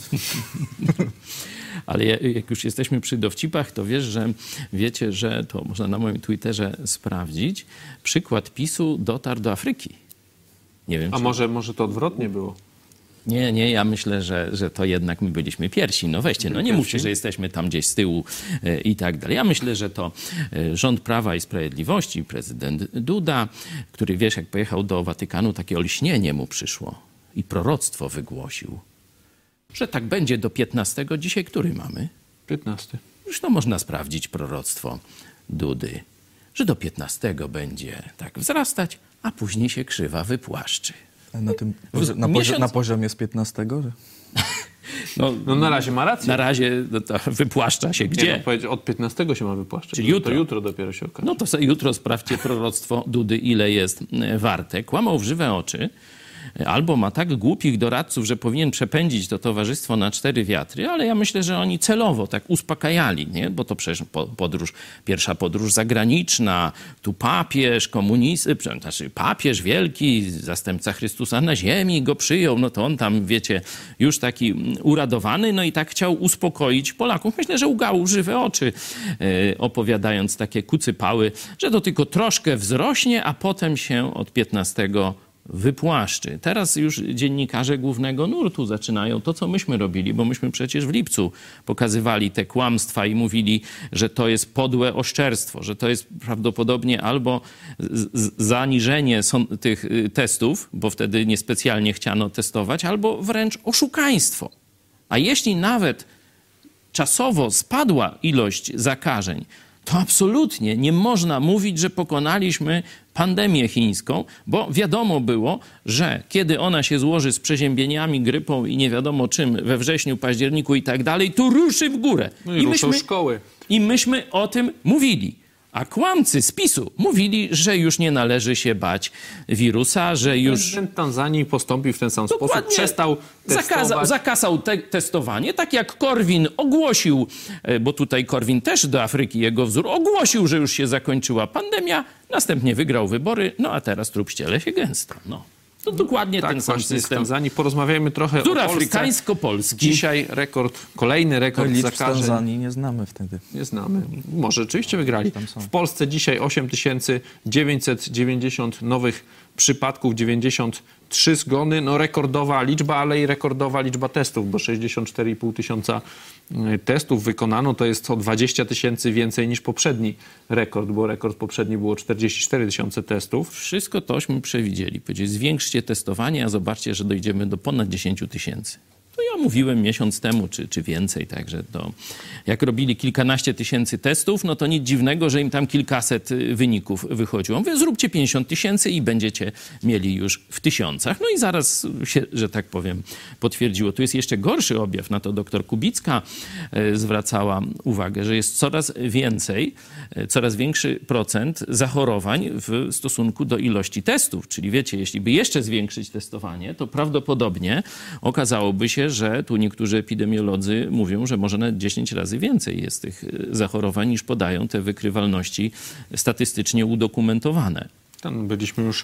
[SPEAKER 2] Ale jak już jesteśmy przy dowcipach, to wiesz, że wiecie, że to można na moim Twitterze sprawdzić. Przykład PiSu dotarł do Afryki. Nie wiem,
[SPEAKER 1] A
[SPEAKER 2] czy...
[SPEAKER 1] może, może to odwrotnie było?
[SPEAKER 2] Nie, nie, ja myślę, że, że to jednak my byliśmy pierwsi. No weźcie, no nie mówcie, że jesteśmy tam gdzieś z tyłu e, i tak dalej. Ja myślę, że to e, rząd Prawa i Sprawiedliwości, prezydent Duda, który, wiesz, jak pojechał do Watykanu, takie olśnienie mu przyszło i proroctwo wygłosił, że tak będzie do piętnastego. Dzisiaj który mamy?
[SPEAKER 1] piętnasty.
[SPEAKER 2] Już to można sprawdzić proroctwo Dudy, że do piętnastego będzie tak wzrastać, a później się krzywa wypłaszczy.
[SPEAKER 3] A na, tym,
[SPEAKER 2] W-
[SPEAKER 3] na,
[SPEAKER 2] miesiąc-
[SPEAKER 3] pozi- na poziomie z piętnastego? Że...
[SPEAKER 2] No,
[SPEAKER 1] No na razie ma rację.
[SPEAKER 2] na razie no, to wypłaszcza się
[SPEAKER 1] Nie,
[SPEAKER 2] gdzie?
[SPEAKER 1] no, powiedzieć, od piętnastego się ma wypłaszczyć.
[SPEAKER 2] Czyli
[SPEAKER 1] No
[SPEAKER 2] jutro.
[SPEAKER 1] To jutro dopiero się okaże.
[SPEAKER 2] No to sobie jutro sprawdźcie proroctwo Dudy, ile jest e, warte. Kłamał w żywe oczy. Albo ma tak głupich doradców, że powinien przepędzić to towarzystwo na cztery wiatry, ale ja myślę, że oni celowo tak uspokajali, nie? Bo to przecież po- podróż, pierwsza podróż zagraniczna, tu papież, komunizm, znaczy papież wielki, zastępca Chrystusa na ziemi go przyjął, no to on tam, wiecie, już taki uradowany, no i tak chciał uspokoić Polaków. Myślę, że ugał żywe oczy, e, opowiadając takie kucypały, że to tylko troszkę wzrośnie, a potem się od piętnastego wypłaszczy. Teraz już dziennikarze głównego nurtu zaczynają to, co myśmy robili, bo myśmy przecież w lipcu pokazywali te kłamstwa i mówili, że to jest podłe oszczerstwo, że to jest prawdopodobnie albo z- z- zaniżenie są- tych y, testów, bo wtedy niespecjalnie chciano testować, albo wręcz oszukaństwo. A jeśli nawet czasowo spadła ilość zakażeń, to absolutnie nie można mówić, że pokonaliśmy pandemię chińską, bo wiadomo było, że kiedy ona się złoży z przeziębieniami, grypą i nie wiadomo czym we wrześniu, październiku i tak dalej, to ruszy w górę.
[SPEAKER 1] No i ruszą szkoły.
[SPEAKER 2] I myśmy o tym mówili. A kłamcy z PiSu mówili, że już nie należy się bać wirusa, że już...
[SPEAKER 1] Prezydent Tanzanii postąpił w ten sam sposób.
[SPEAKER 2] Dokładnie.
[SPEAKER 1] Przestał testować.
[SPEAKER 2] Zakazał, zakazał te, testowanie, tak jak Korwin ogłosił, e, bo tutaj Korwin też do Afryki, jego wzór, ogłosił, że już się zakończyła pandemia, następnie wygrał wybory, no a teraz trup ściele się gęsto. No. To dokładnie
[SPEAKER 1] Tak,
[SPEAKER 2] ten sam
[SPEAKER 1] właśnie z
[SPEAKER 2] system.
[SPEAKER 1] Tanzanii. Porozmawiajmy trochę
[SPEAKER 2] Wzór
[SPEAKER 1] o Polsce.
[SPEAKER 2] afrykańsko-polski.
[SPEAKER 1] Dzisiaj rekord, kolejny rekord
[SPEAKER 3] Liczb z
[SPEAKER 1] zakażeń.
[SPEAKER 3] Tanzanii nie znamy wtedy.
[SPEAKER 1] Nie znamy. Może rzeczywiście wygrali.
[SPEAKER 3] Tam są.
[SPEAKER 1] W Polsce dzisiaj osiem tysięcy dziewięćset dziewięćdziesiąt nowych przypadków, dziewięćdziesiąt trzy zgony. No rekordowa liczba, ale i rekordowa liczba testów, bo sześćdziesiąt cztery i pół tysiąca y, testów wykonano. To jest o dwadzieścia tysięcy więcej niż poprzedni rekord, bo rekord poprzedni było czterdzieści cztery tysiące testów.
[SPEAKER 2] Wszystko tośmy przewidzieli. Powiedzieli, zwiększcie testowanie, a zobaczcie, że dojdziemy do ponad dziesięć tysięcy. To ja mówiłem miesiąc temu, czy, czy więcej, także to jak robili kilkanaście tysięcy testów, no to nic dziwnego, że im tam kilkaset wyników wychodziło. Mówię, zróbcie pięćdziesiąt tysięcy i będziecie mieli już w tysiącach. No i zaraz się, że tak powiem, potwierdziło. Tu jest jeszcze gorszy objaw, na to doktor Kubicka zwracała uwagę, że jest coraz więcej, coraz większy procent zachorowań w stosunku do ilości testów. Czyli wiecie, jeśli by jeszcze zwiększyć testowanie, to prawdopodobnie okazałoby się, że tu niektórzy epidemiolodzy mówią, że może nawet dziesięć razy więcej jest tych zachorowań, niż podają te wykrywalności statystycznie udokumentowane.
[SPEAKER 1] Tam byliśmy już,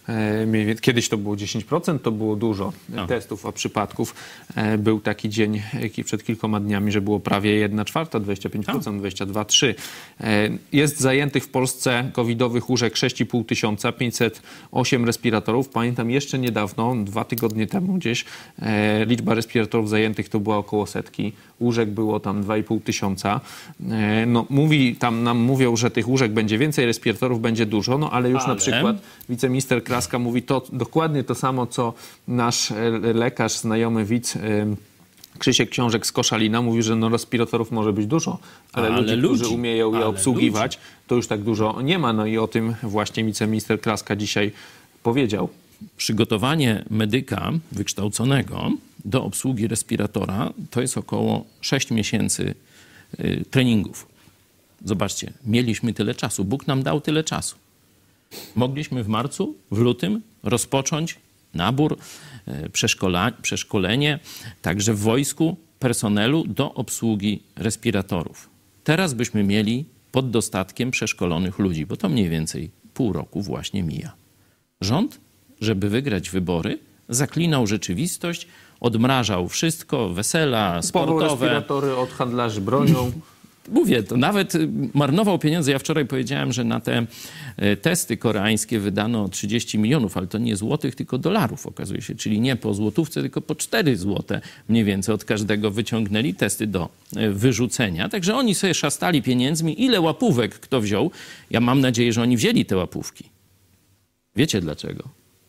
[SPEAKER 1] e, kiedyś to było dziesięć procent, to było dużo
[SPEAKER 2] no.
[SPEAKER 1] testów, a przypadków. E, był taki dzień e, przed kilkoma dniami, że było prawie jedna czwarta, dwadzieścia pięć procent, dwadzieścia dwa przecinek trzy procent. E, jest zajętych w Polsce covidowych łóżek sześć i pół tysiąca, pięćset osiem respiratorów. Pamiętam jeszcze niedawno, dwa tygodnie temu gdzieś, e, liczba respiratorów zajętych to była około setki. Łóżek było tam dwa i pół tysiąca. E, no, mówi, tam nam mówią, że tych łóżek będzie więcej, respiratorów będzie dużo, no ale już
[SPEAKER 2] ale...
[SPEAKER 1] na przykład wiceminister Kraska mówi to dokładnie to samo, co nasz lekarz, znajomy widz Krzysiek Książek z Koszalina mówi, że no respiratorów może być dużo, ale, ale ludzie, ludzi. którzy umieją je ale obsługiwać, ludzi. to już tak dużo nie ma. No i o tym właśnie wiceminister Kraska dzisiaj powiedział.
[SPEAKER 2] Przygotowanie medyka wykształconego do obsługi respiratora to jest około sześć miesięcy y, treningów. Zobaczcie, mieliśmy tyle czasu. Bóg nam dał tyle czasu. Mogliśmy w marcu, w lutym rozpocząć nabór, przeszkola, przeszkolenie, także w wojsku personelu do obsługi respiratorów. Teraz byśmy mieli pod dostatkiem przeszkolonych ludzi, bo to mniej więcej pół roku właśnie mija. Rząd, żeby wygrać wybory, zaklinał rzeczywistość, odmrażał wszystko, wesela, sportowe.
[SPEAKER 1] Respiratory od handlarzy bronią.
[SPEAKER 2] Mówię, to nawet marnował pieniądze. Ja wczoraj powiedziałem, że na te testy koreańskie wydano trzydzieści milionów, ale to nie złotych, tylko dolarów okazuje się. Czyli nie po złotówce, tylko po cztery złote mniej więcej od każdego wyciągnęli testy do wyrzucenia. Także oni sobie szastali pieniędzmi. Ile łapówek kto wziął? Ja mam nadzieję, że oni wzięli te łapówki. Wiecie dlaczego?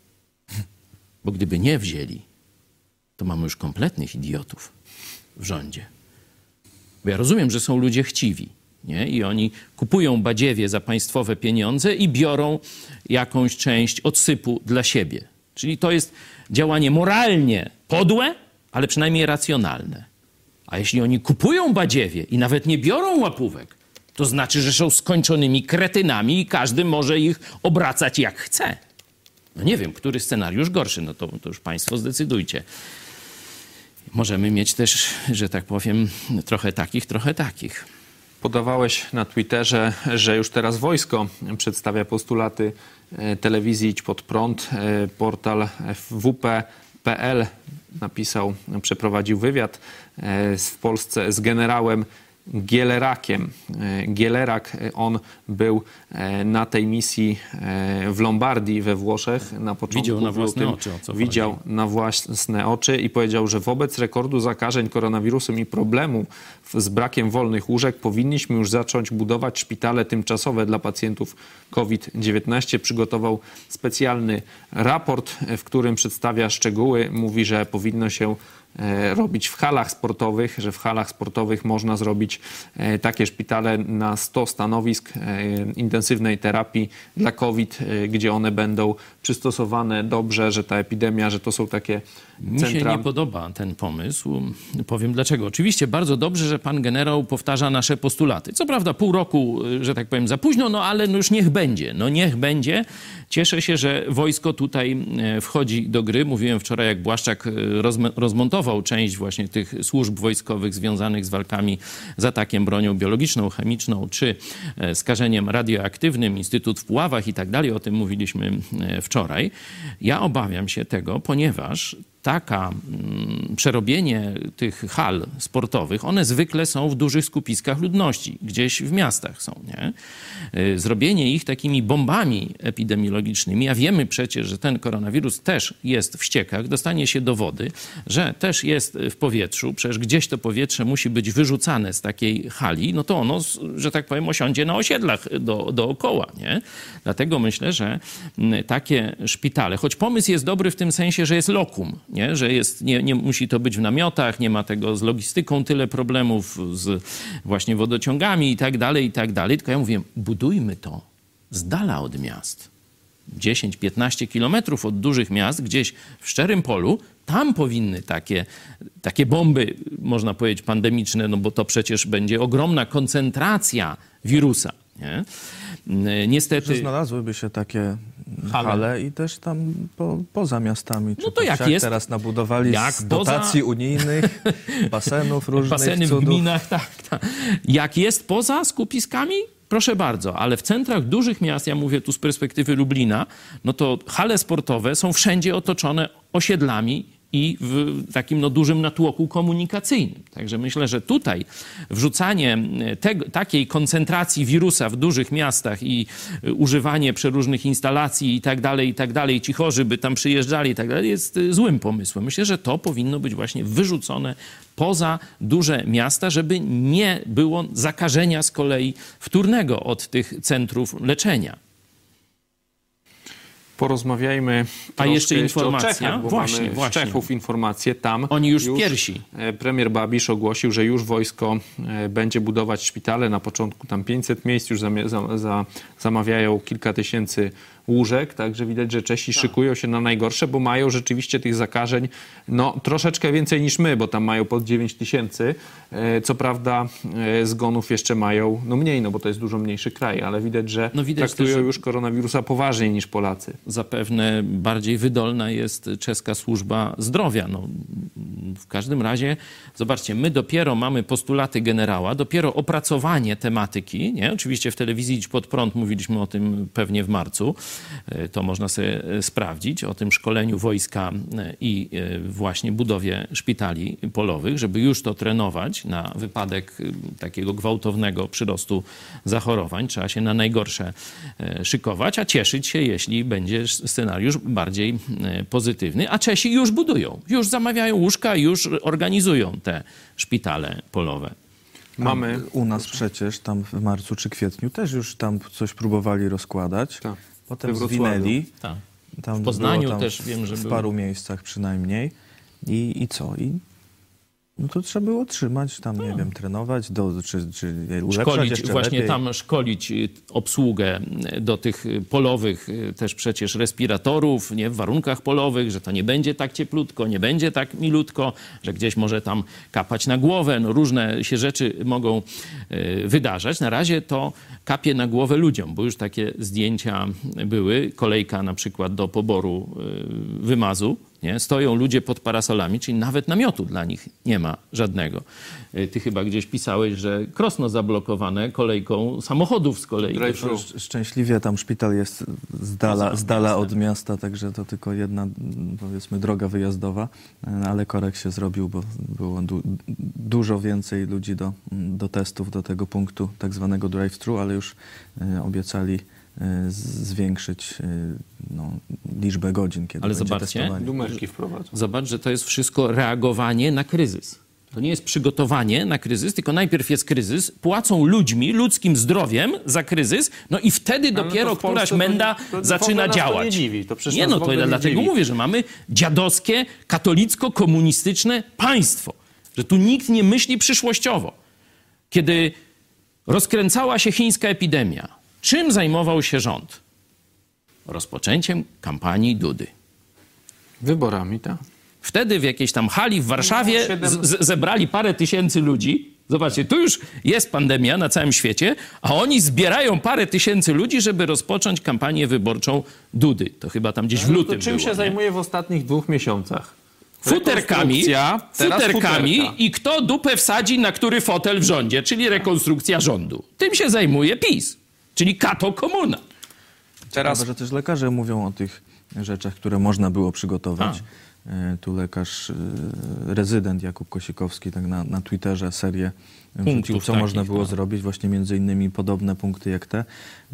[SPEAKER 2] Bo gdyby nie wzięli, to mamy już kompletnych idiotów w rządzie. Bo ja rozumiem, że są ludzie chciwi, nie? I oni kupują badziewie za państwowe pieniądze i biorą jakąś część odsypu dla siebie. Czyli to jest działanie moralnie podłe, ale przynajmniej racjonalne. A jeśli oni kupują badziewie i nawet nie biorą łapówek, to znaczy, że są skończonymi kretynami i każdy może ich obracać jak chce. No nie wiem, który scenariusz gorszy, no to, to już państwo zdecydujcie. Możemy mieć też, że tak powiem, trochę takich, trochę takich.
[SPEAKER 1] Podawałeś na Twitterze, że już teraz wojsko przedstawia postulaty telewizji Idź Pod Prąd. Portal w p kropka p l napisał, przeprowadził wywiad w Polsce z generałem Gielerakiem. Gielerak, on był na tej misji w Lombardii we Włoszech na początku.
[SPEAKER 2] Widział na własne oczy, o co
[SPEAKER 1] Widział
[SPEAKER 2] chodzi.
[SPEAKER 1] na własne oczy i powiedział, że wobec rekordu zakażeń koronawirusem i problemu z brakiem wolnych łóżek powinniśmy już zacząć budować szpitale tymczasowe dla pacjentów COVID dziewiętnaście. Przygotował specjalny raport, w którym przedstawia szczegóły. Mówi, że powinno się robić w halach sportowych, że w halach sportowych można zrobić takie szpitale na sto stanowisk intensywnej terapii dla COVID, gdzie one będą przystosowane dobrze, że ta epidemia, że to są takie centra.
[SPEAKER 2] Mi się nie podoba ten pomysł. Powiem dlaczego. Oczywiście bardzo dobrze, że pan generał powtarza nasze postulaty. Co prawda pół roku, że tak powiem, za późno, no ale no już niech będzie. No niech będzie. Cieszę się, że wojsko tutaj wchodzi do gry. Mówiłem wczoraj, jak Błaszczak rozmontował część właśnie tych służb wojskowych związanych z walkami z atakiem bronią biologiczną, chemiczną czy skażeniem radioaktywnym, Instytut w Puławach i tak dalej. O tym mówiliśmy wczoraj. Ja obawiam się tego, ponieważ taka mm, przerobienie tych hal sportowych, one zwykle są w dużych skupiskach ludności, gdzieś w miastach są, nie? Zrobienie ich takimi bombami epidemiologicznymi, a wiemy przecież, że ten koronawirus też jest w ściekach, dostanie się do wody, że też jest w powietrzu, przecież gdzieś to powietrze musi być wyrzucane z takiej hali, no to ono, że tak powiem, osiądzie na osiedlach do, dookoła, nie? Dlatego myślę, że takie szpitale, choć pomysł jest dobry w tym sensie, że jest lokum, nie? Że jest, nie, nie musi musi to być w namiotach, nie ma tego z logistyką tyle problemów, z właśnie wodociągami i tak dalej, i tak dalej. Tylko ja mówię, budujmy to z dala od miast. dziesięć piętnaście kilometrów od dużych miast, gdzieś w szczerym polu, tam powinny takie, takie bomby, można powiedzieć, pandemiczne, no bo to przecież będzie ogromna koncentracja wirusa. Nie? Niestety...
[SPEAKER 3] Że znalazłyby się takie hale, hale i też tam po, poza miastami. Czy
[SPEAKER 2] no to jak jest?
[SPEAKER 3] Teraz nabudowali
[SPEAKER 2] jak
[SPEAKER 3] z dotacji
[SPEAKER 2] poza...
[SPEAKER 3] unijnych, basenów różnych,
[SPEAKER 2] Baseny
[SPEAKER 3] cudów.
[SPEAKER 2] w gminach, tak, tak. Jak jest poza skupiskami? Proszę bardzo, ale w centrach dużych miast, ja mówię tu z perspektywy Lublina, no to hale sportowe są wszędzie otoczone osiedlami i w takim no, dużym natłoku komunikacyjnym. Także myślę, że tutaj wrzucanie te, takiej koncentracji wirusa w dużych miastach i używanie przeróżnych instalacji i tak dalej, i tak dalej, ci chorzy by tam przyjeżdżali i tak dalej, jest złym pomysłem. Myślę, że to powinno być właśnie wyrzucone poza duże miasta, żeby nie było zakażenia z kolei wtórnego od tych centrów leczenia.
[SPEAKER 1] Porozmawiajmy
[SPEAKER 2] A jeszcze informacja?
[SPEAKER 1] o Czechach, bo
[SPEAKER 2] właśnie,
[SPEAKER 1] mamy
[SPEAKER 2] właśnie.
[SPEAKER 1] z Czechów informacje. Tam
[SPEAKER 2] Oni już, już pierwsi.
[SPEAKER 1] Premier Babiš ogłosił, że już wojsko będzie budować szpitale. Na początku tam pięćset miejsc, już zamia- za- za- zamawiają kilka tysięcy łóżek, także widać, że Czesi tak. szykują się na najgorsze, bo mają rzeczywiście tych zakażeń no, troszeczkę więcej niż my, bo tam mają pod dziewięć tysięcy. Co prawda zgonów jeszcze mają no mniej, no bo to jest dużo mniejszy kraj, ale widać, że no widać traktują też, że już koronawirusa poważniej niż Polacy.
[SPEAKER 2] Zapewne bardziej wydolna jest czeska służba zdrowia. No, w każdym razie, zobaczcie, my dopiero mamy postulaty generała, dopiero opracowanie tematyki, nie? Oczywiście w telewizji Idź Pod Prąd mówiliśmy o tym pewnie w marcu, to można sobie sprawdzić, o tym szkoleniu wojska i właśnie budowie szpitali polowych, żeby już to trenować na wypadek takiego gwałtownego przyrostu zachorowań. Trzeba się na najgorsze szykować, a cieszyć się, jeśli będzie scenariusz bardziej pozytywny. A Czesi już budują, już zamawiają łóżka, już organizują te szpitale polowe.
[SPEAKER 3] Mamy u nas przecież tam w marcu czy kwietniu też już tam coś próbowali rozkładać.
[SPEAKER 1] Tak.
[SPEAKER 3] Potem zwinęli.
[SPEAKER 2] Tak.
[SPEAKER 3] Tam
[SPEAKER 2] w Poznaniu
[SPEAKER 3] tam
[SPEAKER 2] też
[SPEAKER 3] w,
[SPEAKER 2] wiem, że
[SPEAKER 3] w
[SPEAKER 2] było.
[SPEAKER 3] paru miejscach przynajmniej. I, i co? I no to trzeba było trzymać, tam, nie wiem, trenować, do, czy, czy ulepszać
[SPEAKER 2] szkolić,
[SPEAKER 3] jeszcze
[SPEAKER 2] właśnie
[SPEAKER 3] lepiej.
[SPEAKER 2] tam szkolić obsługę do tych polowych też przecież respiratorów, nie, w warunkach polowych, że to nie będzie tak cieplutko, nie będzie tak milutko, że gdzieś może tam kapać na głowę, no różne się rzeczy mogą y, wydarzać. Na razie to kapie na głowę ludziom, bo już takie zdjęcia były, kolejka na przykład do poboru y, wymazu, nie? Stoją ludzie pod parasolami, czyli nawet namiotu dla nich nie ma żadnego. Ty chyba gdzieś pisałeś, że Krosno zablokowane kolejką samochodów z kolei.
[SPEAKER 3] No, szczęśliwie tam szpital jest z dala, z dala od miasta, także to tylko jedna, powiedzmy, droga wyjazdowa, ale korek się zrobił, bo było du dużo więcej ludzi do, do testów, do tego punktu tak zwanego drive-thru, ale już obiecali zwiększyć no, liczbę godzin, kiedy
[SPEAKER 2] ale
[SPEAKER 3] będzie
[SPEAKER 2] zobaczcie,
[SPEAKER 3] testowanie.
[SPEAKER 1] Numerki wprowadzą.
[SPEAKER 2] Zobacz, że to jest wszystko reagowanie na kryzys. To nie jest przygotowanie na kryzys, tylko najpierw jest kryzys, płacą ludźmi, ludzkim zdrowiem za kryzys, no i wtedy
[SPEAKER 1] no
[SPEAKER 2] dopiero któraś
[SPEAKER 1] to,
[SPEAKER 2] menda
[SPEAKER 1] to, to
[SPEAKER 2] zaczyna
[SPEAKER 1] nas
[SPEAKER 2] działać.
[SPEAKER 1] To nie dziwi. To
[SPEAKER 2] nie, no to ja dlatego
[SPEAKER 1] dziwi.
[SPEAKER 2] mówię, że mamy dziadowskie, katolicko-komunistyczne państwo. Że tu nikt nie myśli przyszłościowo. Kiedy rozkręcała się chińska epidemia, czym zajmował się rząd? Rozpoczęciem kampanii Dudy.
[SPEAKER 1] Wyborami, tak.
[SPEAKER 2] Wtedy w jakiejś tam hali w Warszawie z- zebrali parę tysięcy ludzi. Zobaczcie, tu już jest pandemia na całym świecie, a oni zbierają parę tysięcy ludzi, żeby rozpocząć kampanię wyborczą Dudy. To chyba tam gdzieś w
[SPEAKER 1] No
[SPEAKER 2] lutym
[SPEAKER 1] to czym
[SPEAKER 2] było,
[SPEAKER 1] się
[SPEAKER 2] nie?
[SPEAKER 1] zajmuje w ostatnich dwóch miesiącach?
[SPEAKER 2] Futerkami,
[SPEAKER 1] Rekonstrukcja, teraz
[SPEAKER 2] futerkami
[SPEAKER 1] futerka.
[SPEAKER 2] i kto dupę wsadzi na który fotel w rządzie, czyli rekonstrukcja rządu. Tym się zajmuje PiS, czyli kato komuna.
[SPEAKER 3] Teraz... Ciekawe, że też lekarze mówią o tych rzeczach, które można było przygotować. A. Tu lekarz, rezydent Jakub Kosikowski tak na, na Twitterze serię wrzucił, co
[SPEAKER 2] takich,
[SPEAKER 3] można było
[SPEAKER 2] no.
[SPEAKER 3] zrobić, właśnie między innymi podobne punkty jak te.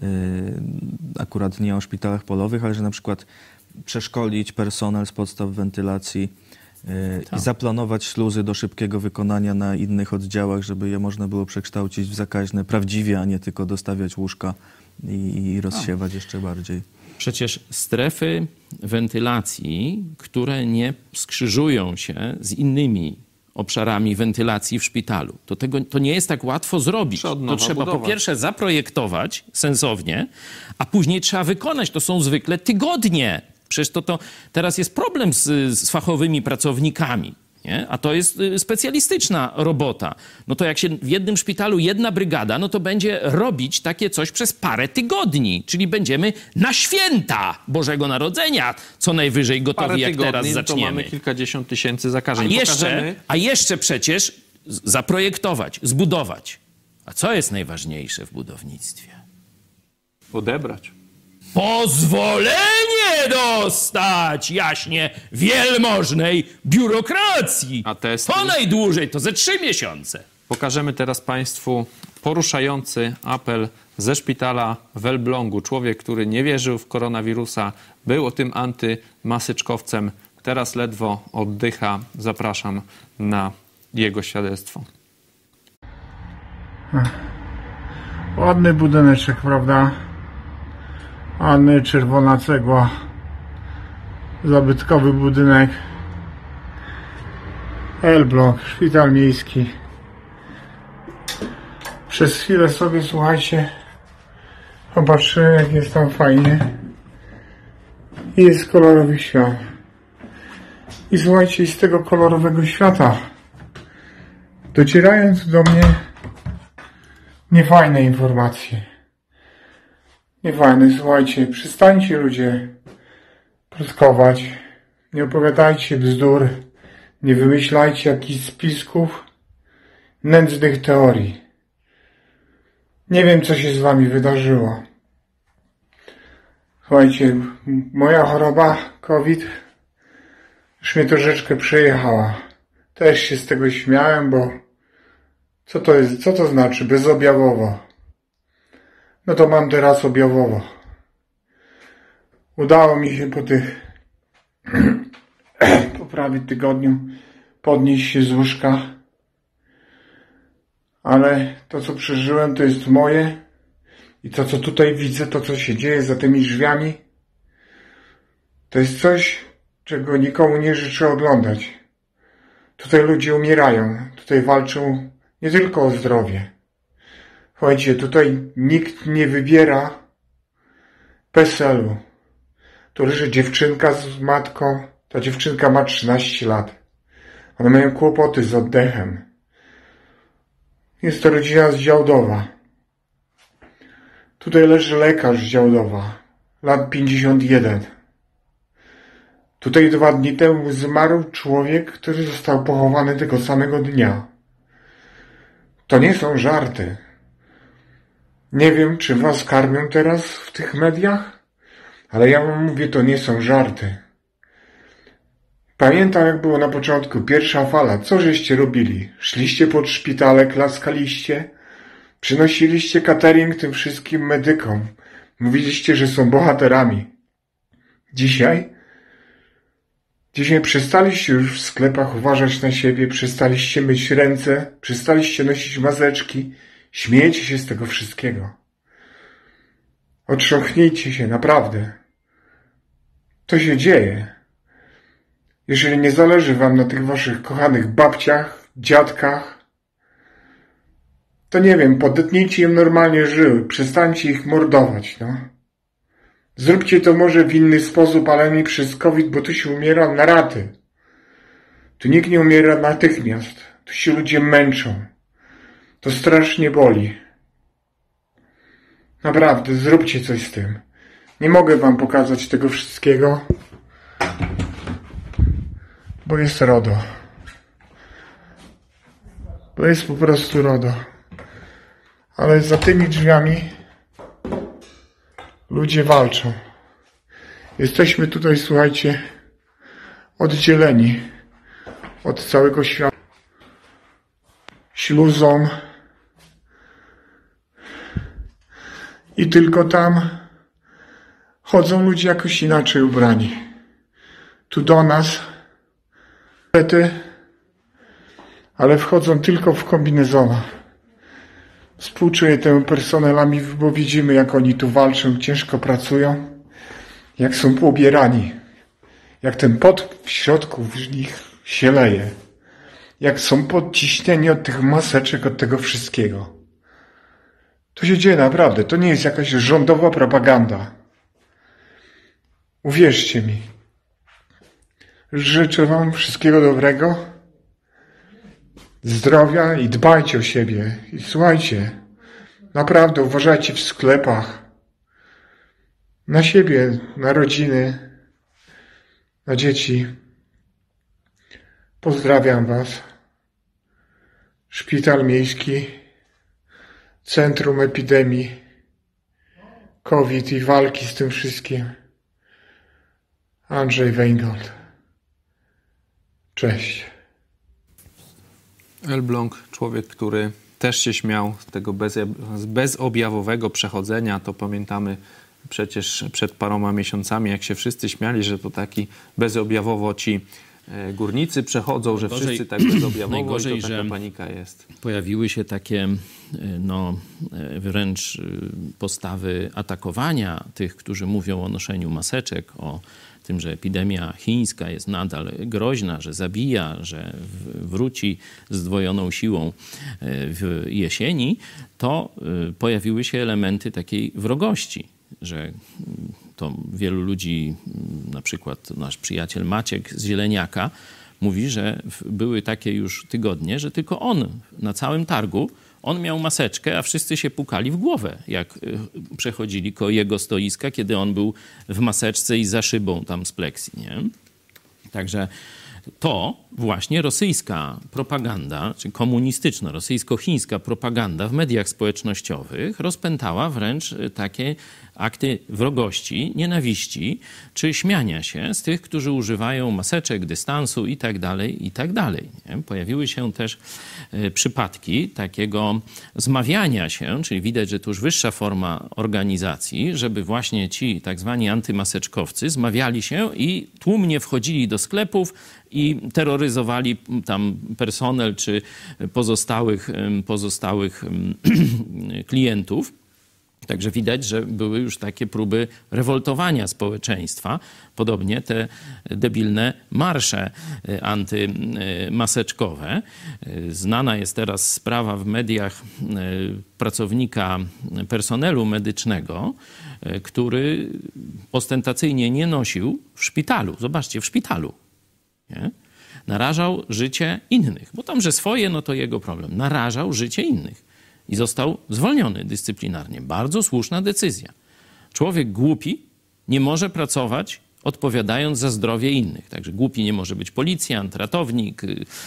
[SPEAKER 3] Akurat nie o szpitalach polowych, ale że na przykład przeszkolić personel z podstaw wentylacji i zaplanować śluzy do szybkiego wykonania na innych oddziałach, żeby je można było przekształcić w zakaźne prawdziwie, a nie tylko dostawiać łóżka i, i rozsiewać jeszcze bardziej.
[SPEAKER 2] Przecież strefy wentylacji, które nie skrzyżują się z innymi obszarami wentylacji w szpitalu, to, tego, to nie jest tak łatwo zrobić. To trzeba po pierwsze zaprojektować sensownie, a później trzeba wykonać. To są zwykle tygodnie. Przecież to, to teraz jest problem z, z fachowymi pracownikami. Nie? A to jest specjalistyczna robota. No to jak się w jednym szpitalu jedna brygada, no to będzie robić takie coś przez parę tygodni. Czyli będziemy na święta Bożego Narodzenia co najwyżej gotowi,
[SPEAKER 1] parę
[SPEAKER 2] jak
[SPEAKER 1] tygodni,
[SPEAKER 2] teraz zaczniemy.
[SPEAKER 1] To mamy kilkadziesiąt tysięcy zakażeń.
[SPEAKER 2] A jeszcze,
[SPEAKER 1] Pokażemy...
[SPEAKER 2] a jeszcze przecież zaprojektować, zbudować. A co jest najważniejsze w budownictwie?
[SPEAKER 1] Odebrać.
[SPEAKER 2] Pozwolenie dostać, jaśnie, wielmożnej biurokracji.
[SPEAKER 1] A testy?
[SPEAKER 2] To najdłużej, to ze trzy miesiące.
[SPEAKER 1] Pokażemy teraz Państwu poruszający apel ze szpitala w Elblągu. Człowiek, który nie wierzył w koronawirusa, był tym antymasyczkowcem, teraz ledwo oddycha. Zapraszam na jego świadectwo.
[SPEAKER 5] Ładny budyneczek, prawda? Ładny, czerwona cegła. Zabytkowy budynek. Elbląg, szpital miejski. Przez chwilę sobie, słuchajcie, popatrzyłem, jak jest tam fajnie. I jest kolorowy świat. I słuchajcie, z tego kolorowego świata docierając do mnie niefajne informacje. Niefajne, słuchajcie, przestańcie ludzie plotkować, nie opowiadajcie bzdur, nie wymyślajcie jakichś spisków, nędznych teorii. Nie wiem, co się z wami wydarzyło. Słuchajcie, moja choroba COVID już mnie troszeczkę przejechała. Też się z tego śmiałem, bo co to jest, co to znaczy bezobjawowo? No to mam teraz objawowo. Udało mi się po tych po prawie tygodniu podnieść się z łóżka. Ale to, co przeżyłem, to jest moje. I to, co tutaj widzę, to, co się dzieje za tymi drzwiami, to jest coś, czego nikomu nie życzę oglądać. Tutaj ludzie umierają. Tutaj walczą nie tylko o zdrowie. Słuchajcie, tutaj nikt nie wybiera P E S E L-u. Tu leży dziewczynka z matką. Ta dziewczynka ma trzynaście lat. One mają kłopoty z oddechem. Jest to rodzina z Działdowa. Tutaj leży lekarz z Działdowa. Lat pięćdziesiąt jeden. Tutaj dwa dni temu zmarł człowiek, który został pochowany tego samego dnia. To nie są żarty. Nie wiem, czy was karmią teraz w tych mediach, ale ja wam mówię, to nie są żarty. Pamiętam, jak było na początku pierwsza fala. Co żeście robili? Szliście pod szpitale, klaskaliście, przynosiliście catering tym wszystkim medykom. Mówiliście, że są bohaterami. Dzisiaj? Dzisiaj przestaliście już w sklepach uważać na siebie, przestaliście myć ręce, przestaliście nosić maseczki. Śmiejecie się z tego wszystkiego. Otrząchnijcie się, naprawdę. To się dzieje. Jeżeli nie zależy wam na tych waszych kochanych babciach, dziadkach, to nie wiem, podetnijcie im normalnie żyły, przestańcie ich mordować, no. Zróbcie to może w inny sposób, ale nie przez COVID, bo tu się umiera na raty. Tu nikt nie umiera natychmiast. Tu się ludzie męczą. To strasznie boli. Naprawdę, zróbcie coś z tym. Nie mogę wam pokazać tego wszystkiego, bo jest RODO. Bo jest po prostu RODO. Ale za tymi drzwiami ludzie walczą. Jesteśmy tutaj, słuchajcie, oddzieleni od całego świata śluzą i tylko tam chodzą ludzie jakoś inaczej ubrani. Tu do nas ale wchodzą tylko w kombinezonach. Współczuję temu personelowi, bo widzimy, jak oni tu walczą, ciężko pracują. jak są poubierani, jak ten pot w środku w nich się leje, jak są podciśnieni od tych maseczek, od tego wszystkiego. To się dzieje naprawdę, to nie jest jakaś rządowa propaganda. Uwierzcie mi. Życzę wam wszystkiego dobrego, zdrowia i dbajcie o siebie. I słuchajcie, naprawdę uważajcie w sklepach na siebie, na rodziny, na dzieci. Pozdrawiam was. Szpital Miejski, Centrum Epidemii COVID i walki z tym wszystkim. Andrzej Weingold. Cześć.
[SPEAKER 1] Elbląg, człowiek, który też się śmiał z tego bez, z bezobjawowego przechodzenia. To pamiętamy przecież przed paroma miesiącami, jak się wszyscy śmiali, że to taki bezobjawowo ci górnicy przechodzą, że
[SPEAKER 2] Najgorzej,
[SPEAKER 1] wszyscy tak bezobjawowo
[SPEAKER 2] najgorzej,
[SPEAKER 1] i to taka
[SPEAKER 2] że
[SPEAKER 1] panika jest.
[SPEAKER 2] Pojawiły się takie no, wręcz postawy atakowania tych, którzy mówią o noszeniu maseczek, o tym, że epidemia chińska jest nadal groźna, że zabija, że wróci z zdwojoną siłą w jesieni, to pojawiły się elementy takiej wrogości, że to wielu ludzi, na przykład nasz przyjaciel Maciek z Zieleniaka, mówi, że były takie już tygodnie, że tylko on na całym targu, on miał maseczkę, a wszyscy się pukali w głowę, jak przechodzili koło jego stoiska, kiedy on był w maseczce i za szybą tam z pleksji, nie? Także to właśnie rosyjska propaganda, czy komunistyczna, rosyjsko-chińska propaganda w mediach społecznościowych rozpętała wręcz takie akty wrogości, nienawiści, czy śmiania się z tych, którzy używają maseczek, dystansu i tak dalej, i tak dalej. Pojawiły się też przypadki takiego zmawiania się, czyli widać, że to już wyższa forma organizacji, żeby właśnie ci tak zwani antymaseczkowcy zmawiali się i tłumnie wchodzili do sklepów i terroryzowali tam personel czy pozostałych, pozostałych klientów. Także widać, że były już takie próby rewoltowania społeczeństwa. Podobnie te debilne marsze antymaseczkowe. Znana jest teraz sprawa w mediach pracownika personelu medycznego, który ostentacyjnie nie nosił w szpitalu. Zobaczcie, w szpitalu. Nie? Narażał życie innych. Bo tam, że swoje, no to jego problem. Narażał życie innych. I został zwolniony dyscyplinarnie. Bardzo słuszna decyzja. Człowiek głupi nie może pracować odpowiadając za zdrowie innych. Także głupi nie może być policjant, ratownik,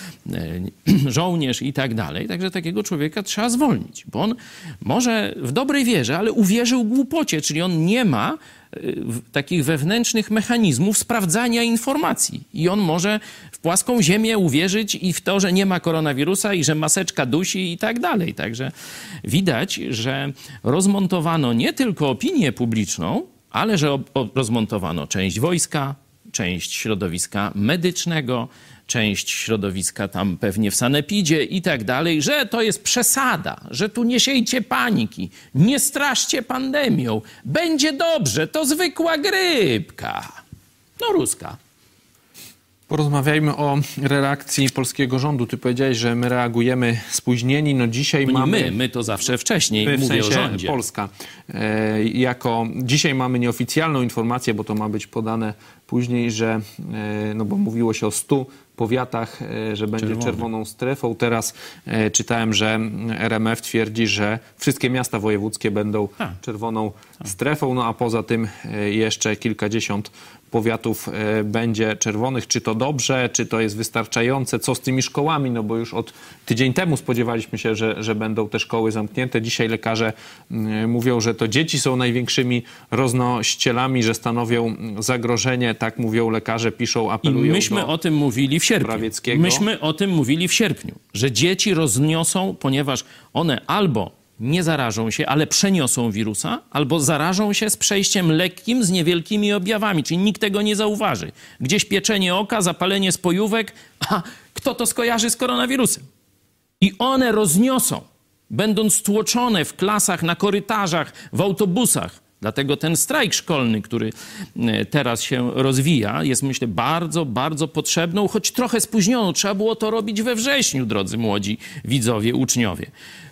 [SPEAKER 2] żołnierz i tak dalej. Także takiego człowieka trzeba zwolnić. Bo on może w dobrej wierze, ale uwierzył głupocie, czyli on nie ma takich wewnętrznych mechanizmów sprawdzania informacji. I on może w płaską ziemię uwierzyć i w to, że nie ma koronawirusa i że maseczka dusi i tak dalej. Także widać, że rozmontowano nie tylko opinię publiczną, ale że rozmontowano część wojska, część środowiska medycznego, część środowiska tam pewnie w sanepidzie i tak dalej, że to jest przesada, że tu nie siejcie paniki, nie straszcie pandemią, będzie dobrze, to zwykła grypka. No ruska.
[SPEAKER 1] Porozmawiajmy o reakcji polskiego rządu. Ty powiedziałeś, że my reagujemy spóźnieni. No dzisiaj
[SPEAKER 2] to nie
[SPEAKER 1] mamy...
[SPEAKER 2] my, my to zawsze wcześniej,
[SPEAKER 1] my, w
[SPEAKER 2] mówię
[SPEAKER 1] sensie
[SPEAKER 2] o rządzie.
[SPEAKER 1] Polska. E, jako dzisiaj mamy nieoficjalną informację, bo to ma być podane później, że, e, no bo mówiło się o stu powiatach, e, że będzie
[SPEAKER 2] Czerwony.
[SPEAKER 1] czerwoną strefą. Teraz e, czytałem, że R M F twierdzi, że wszystkie miasta wojewódzkie będą
[SPEAKER 2] A.
[SPEAKER 1] czerwoną A. strefą, no a poza tym e, jeszcze kilkadziesiąt powiatów e, będzie czerwonych. Czy to dobrze, czy to jest wystarczające? Co z tymi szkołami? No bo już od tydzień temu spodziewaliśmy się, że, że będą te szkoły zamknięte. Dzisiaj lekarze m, mówią, że to dzieci są największymi roznościelami, że stanowią zagrożenie. Tak mówią lekarze, piszą, apelują
[SPEAKER 2] I myśmy
[SPEAKER 1] do
[SPEAKER 2] o tym mówili w sierpniu.
[SPEAKER 1] Morawieckiego.
[SPEAKER 2] Myśmy o tym mówili w sierpniu, że dzieci rozniosą, ponieważ one albo nie zarażą się, ale przeniosą wirusa, albo zarażą się z przejściem lekkim, z niewielkimi objawami, czyli nikt tego nie zauważy. Gdzieś pieczenie oka, zapalenie spojówek, a kto to skojarzy z koronawirusem? I one rozniosą, będąc tłoczone w klasach, na korytarzach, w autobusach. Dlatego ten strajk szkolny, który teraz się rozwija, jest, myślę, bardzo, bardzo potrzebną, choć trochę spóźnioną. Trzeba było to robić we wrześniu, drodzy młodzi widzowie, uczniowie.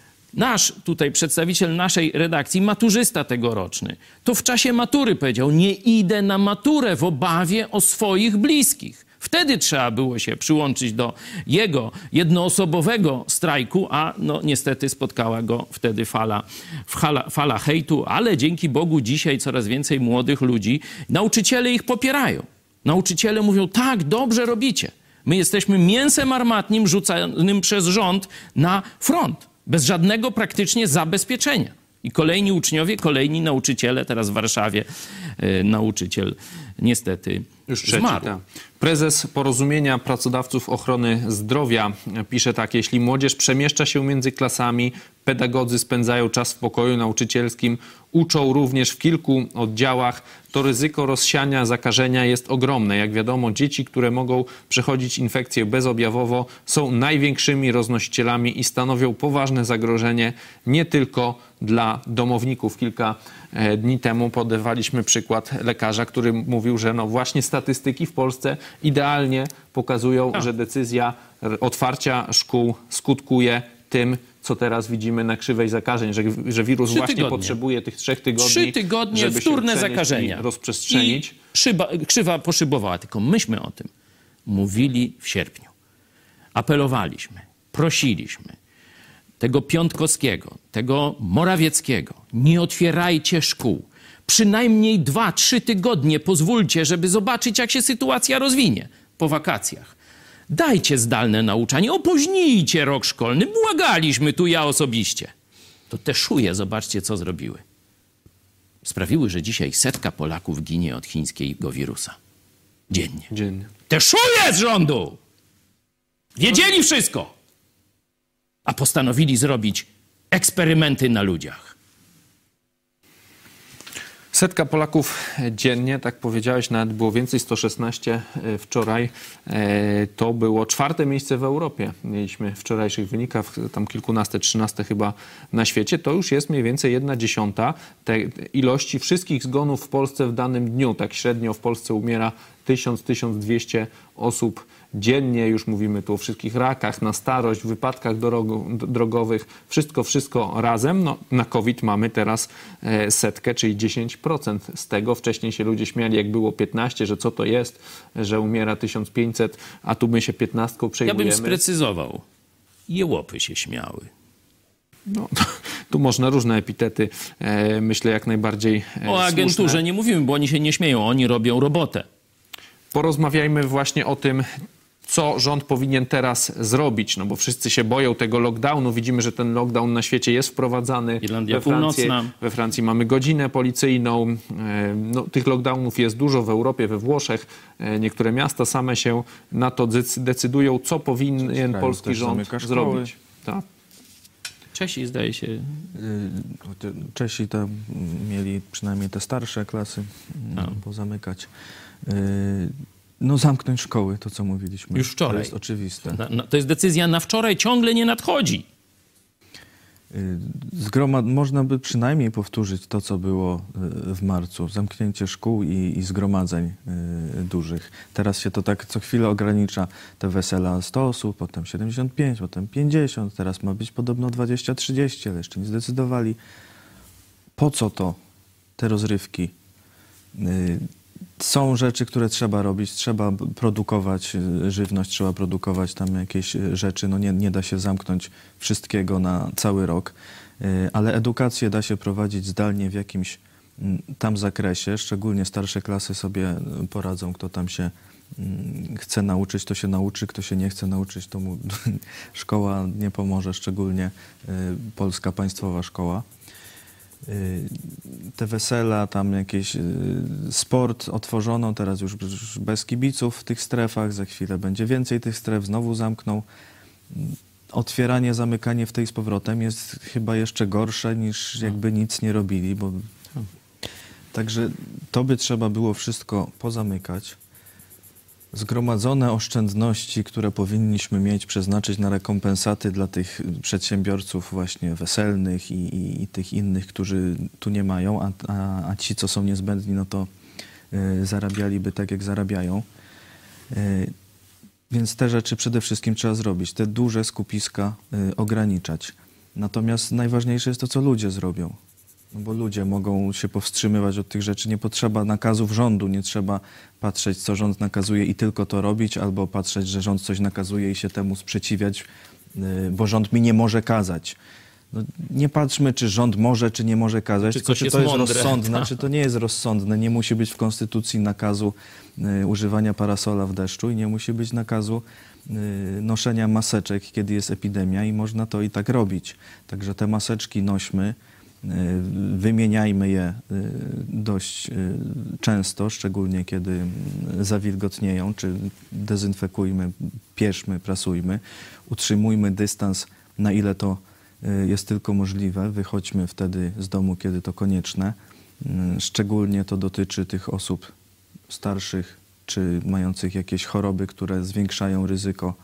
[SPEAKER 2] Nasz tutaj przedstawiciel naszej redakcji, maturzysta tegoroczny, to w czasie matury powiedział: nie idę na maturę w obawie o swoich bliskich. Wtedy trzeba było się przyłączyć do jego jednoosobowego strajku, a no niestety spotkała go wtedy fala, fala, fala hejtu, ale dzięki Bogu dzisiaj coraz więcej młodych ludzi, nauczyciele ich popierają. Nauczyciele mówią: tak, dobrze robicie. My jesteśmy mięsem armatnim rzucanym przez rząd na front, bez żadnego praktycznie zabezpieczenia. I kolejni uczniowie, kolejni nauczyciele, teraz w Warszawie yy, nauczyciel niestety
[SPEAKER 1] Już trzeci,
[SPEAKER 2] zmarł.
[SPEAKER 1] tak. Prezes Porozumienia Pracodawców Ochrony Zdrowia pisze tak: jeśli młodzież przemieszcza się między klasami, pedagodzy spędzają czas w pokoju nauczycielskim, uczą również w kilku oddziałach, to ryzyko rozsiania zakażenia jest ogromne. Jak wiadomo, dzieci, które mogą przechodzić infekcję bezobjawowo, są największymi roznosicielami i stanowią poważne zagrożenie nie tylko dla domowników. Kilka dni temu podawaliśmy przykład lekarza, który mówił, że no właśnie statystyki w Polsce idealnie pokazują, że decyzja otwarcia szkół skutkuje tym, co teraz widzimy na krzywej zakażeń, że, że wirus
[SPEAKER 2] Trzy
[SPEAKER 1] właśnie
[SPEAKER 2] tygodnie.
[SPEAKER 1] potrzebuje tych trzech tygodni,
[SPEAKER 2] Trzy tygodnie
[SPEAKER 1] żeby
[SPEAKER 2] wtórne
[SPEAKER 1] się
[SPEAKER 2] zakażenia.
[SPEAKER 1] i rozprzestrzenić.
[SPEAKER 2] I szyba, krzywa poszybowała. Tylko myśmy o tym mówili w sierpniu. Apelowaliśmy, prosiliśmy tego Piątkowskiego, tego Morawieckiego: nie otwierajcie szkół. Przynajmniej dwa, trzy tygodnie pozwólcie, żeby zobaczyć, jak się sytuacja rozwinie po wakacjach. Dajcie zdalne nauczanie, opóźnijcie rok szkolny. Błagaliśmy tu, ja osobiście. To te szuje, zobaczcie, co zrobiły. Sprawiły, że dzisiaj setka Polaków ginie od chińskiego wirusa. Dziennie.
[SPEAKER 1] Dziennie.
[SPEAKER 2] Te szuje z rządu! Wiedzieli wszystko! A postanowili zrobić eksperymenty na ludziach.
[SPEAKER 1] Setka Polaków dziennie, tak powiedziałeś, nawet było więcej, sto szesnaście wczoraj. To było czwarte miejsce w Europie. Mieliśmy w wczorajszych wynikach, tam kilkunaste, trzynaste chyba na świecie. To już jest mniej więcej jedna dziesiąta tej ilości wszystkich zgonów w Polsce w danym dniu. Tak średnio w Polsce umiera tysiąc do tysiąc dwieście osób dziennie. Już mówimy tu o wszystkich rakach, na starość, wypadkach drogowych. Wszystko, wszystko razem. No, na COVID mamy teraz e, setkę, czyli dziesięć procent z tego. Wcześniej się ludzie śmiali, jak było piętnaście, że co to jest, że umiera tysiąc pięćset, a tu my się piętnastką przejmujemy.
[SPEAKER 2] Ja bym sprecyzował. Jełopy się śmiały.
[SPEAKER 1] No, tu można różne epitety, e, myślę, jak najbardziej e,
[SPEAKER 2] O agenturze
[SPEAKER 1] słuszne.
[SPEAKER 2] nie mówimy, bo oni się nie śmieją. Oni robią robotę.
[SPEAKER 1] Porozmawiajmy właśnie o tym, co rząd powinien teraz zrobić, no bo wszyscy się boją tego lockdownu. Widzimy, że ten lockdown na świecie jest wprowadzany.
[SPEAKER 2] Irlandia
[SPEAKER 1] we Francji,
[SPEAKER 2] Północna.
[SPEAKER 1] we Francji mamy godzinę policyjną. No, tych lockdownów jest dużo w Europie, we Włoszech. Niektóre miasta same się na to decydują, co powinien
[SPEAKER 3] kraju
[SPEAKER 1] polski
[SPEAKER 3] też
[SPEAKER 1] rząd
[SPEAKER 3] zamyka szkoły.
[SPEAKER 1] zrobić. Tak?
[SPEAKER 2] Czesi, zdaje się,
[SPEAKER 3] Y, Czesi to mieli przynajmniej te starsze klasy
[SPEAKER 2] A.
[SPEAKER 3] pozamykać. Y, No zamknąć szkoły, to co mówiliśmy.
[SPEAKER 2] Już wczoraj.
[SPEAKER 3] To jest oczywiste.
[SPEAKER 2] na, na, to jest decyzja na wczoraj, ciągle nie nadchodzi.
[SPEAKER 3] Y, Zgromad, można by przynajmniej powtórzyć to, co było y, w marcu. Zamknięcie szkół i, i zgromadzeń y, dużych. Teraz się to tak co chwilę ogranicza. Te wesela sto osób, potem siedemdziesiąt pięć, potem pięćdziesiąt. Teraz ma być podobno dwadzieścia trzydzieści, ale jeszcze nie zdecydowali. Po co to? Te rozrywki. Y, Są rzeczy, które trzeba robić. Trzeba produkować y, żywność, trzeba produkować tam jakieś y, rzeczy. No nie, nie da się zamknąć wszystkiego na cały rok, y, ale edukację da się prowadzić zdalnie w jakimś y, tam zakresie. Szczególnie starsze klasy sobie y, poradzą. Kto tam się y, chce nauczyć, to się nauczy. Kto się nie chce nauczyć, to mu szkoła nie pomoże. Szczególnie y, polska państwowa szkoła. Te wesela, tam jakiś sport otworzono, teraz już bez kibiców w tych strefach, za chwilę będzie więcej tych stref, znowu zamkną. Otwieranie, zamykanie w tej z powrotem jest chyba jeszcze gorsze niż jakby nic nie robili, bo także to by trzeba było wszystko pozamykać. Zgromadzone oszczędności, które powinniśmy mieć, przeznaczyć na rekompensaty dla tych przedsiębiorców właśnie weselnych i, i, i tych innych, którzy tu nie mają, a, a, a ci, co są niezbędni, no to y, zarabialiby tak, jak zarabiają. Y, więc te rzeczy przede wszystkim trzeba zrobić, te duże skupiska y, ograniczać. Natomiast najważniejsze jest to, co ludzie zrobią. No bo ludzie mogą się powstrzymywać od tych rzeczy. Nie potrzeba nakazów rządu, nie trzeba patrzeć, co rząd nakazuje i tylko to robić, albo patrzeć, że rząd coś nakazuje i się temu sprzeciwiać, bo rząd mi nie może kazać. No, nie patrzmy, czy rząd może, czy nie może kazać,
[SPEAKER 2] Czy
[SPEAKER 3] tylko czy
[SPEAKER 2] jest
[SPEAKER 3] to jest
[SPEAKER 2] mądre,
[SPEAKER 3] rozsądne,
[SPEAKER 2] ta.
[SPEAKER 3] czy to nie jest rozsądne. Nie musi być w konstytucji nakazu y, używania parasola w deszczu i nie musi być nakazu y, noszenia maseczek, kiedy jest epidemia i można to i tak robić. Także te maseczki nośmy, wymieniajmy je dość często, szczególnie kiedy zawilgotnieją, czy dezynfekujmy, pieszmy, prasujmy, utrzymujmy dystans, na ile to jest tylko możliwe, wychodźmy wtedy z domu, kiedy to konieczne. Szczególnie to dotyczy tych osób starszych, czy mających jakieś choroby, które zwiększają ryzyko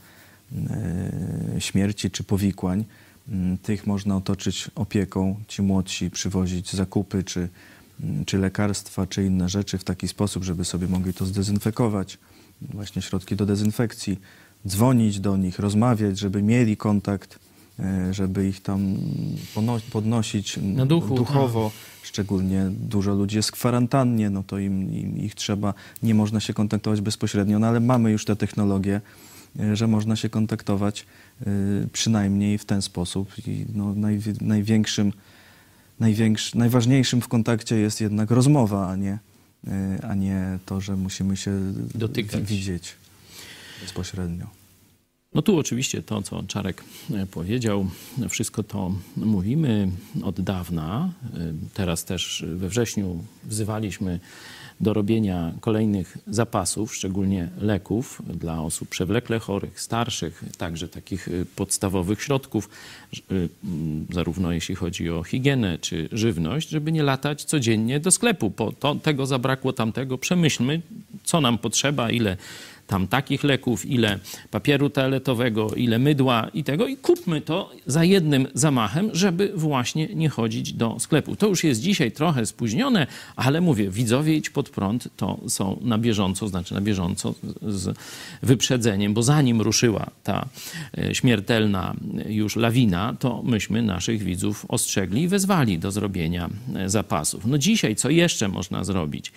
[SPEAKER 3] śmierci czy powikłań. Tych można otoczyć opieką, ci młodsi przywozić zakupy, czy, czy lekarstwa, czy inne rzeczy w taki sposób, żeby sobie mogli to zdezynfekować. Właśnie środki do dezynfekcji, dzwonić do nich, rozmawiać, żeby mieli kontakt, żeby ich tam podnosić
[SPEAKER 2] Na duchu,
[SPEAKER 3] duchowo. Szczególnie dużo ludzi jest w kwarantannie, no to im, im ich trzeba, nie można się kontaktować bezpośrednio, no ale mamy już te technologie, że można się kontaktować y, przynajmniej w ten sposób. I no, naj, największym, największy, najważniejszym w kontakcie jest jednak rozmowa, a nie, y, a nie to, że musimy się
[SPEAKER 2] dotykać,
[SPEAKER 3] widzieć bezpośrednio.
[SPEAKER 2] No tu oczywiście to, co Czarek powiedział, wszystko to mówimy od dawna. Teraz też we wrześniu wzywaliśmy do robienia kolejnych zapasów, szczególnie leków dla osób przewlekle chorych, starszych, także takich podstawowych środków, zarówno jeśli chodzi o higienę czy żywność, żeby nie latać codziennie do sklepu. Po to, tego zabrakło, tamtego. Przemyślmy, co nam potrzeba, ile tam takich leków, ile papieru toaletowego, ile mydła i tego i kupmy to za jednym zamachem, żeby właśnie nie chodzić do sklepu. To już jest dzisiaj trochę spóźnione, ale mówię, widzowie Idź Pod Prąd to są na bieżąco, znaczy na bieżąco z wyprzedzeniem, bo zanim ruszyła ta śmiertelna już lawina, to myśmy naszych widzów ostrzegli i wezwali do zrobienia zapasów. No dzisiaj co jeszcze można zrobić?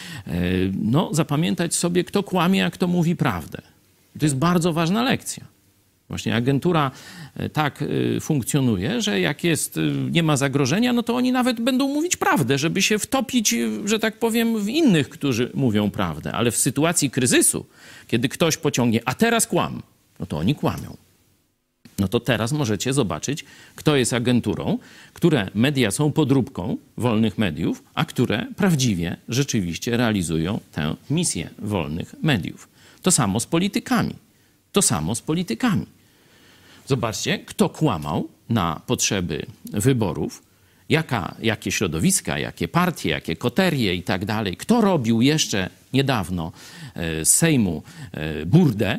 [SPEAKER 2] No zapamiętać sobie, kto kłamie, a kto mówi prawdę. To jest bardzo ważna lekcja. Właśnie agentura tak funkcjonuje, że jak jest, nie ma zagrożenia, no to oni nawet będą mówić prawdę, żeby się wtopić, że tak powiem, w innych, którzy mówią prawdę. Ale w sytuacji kryzysu, kiedy ktoś pociągnie, a teraz kłam, no to oni kłamią. No to teraz możecie zobaczyć, kto jest agenturą, które media są podróbką wolnych mediów, a które prawdziwie, rzeczywiście realizują tę misję wolnych mediów. To samo z politykami. To samo z politykami. Zobaczcie, kto kłamał na potrzeby wyborów, jaka, jakie środowiska, jakie partie, jakie koterie i tak dalej. Kto robił jeszcze niedawno z Sejmu burdę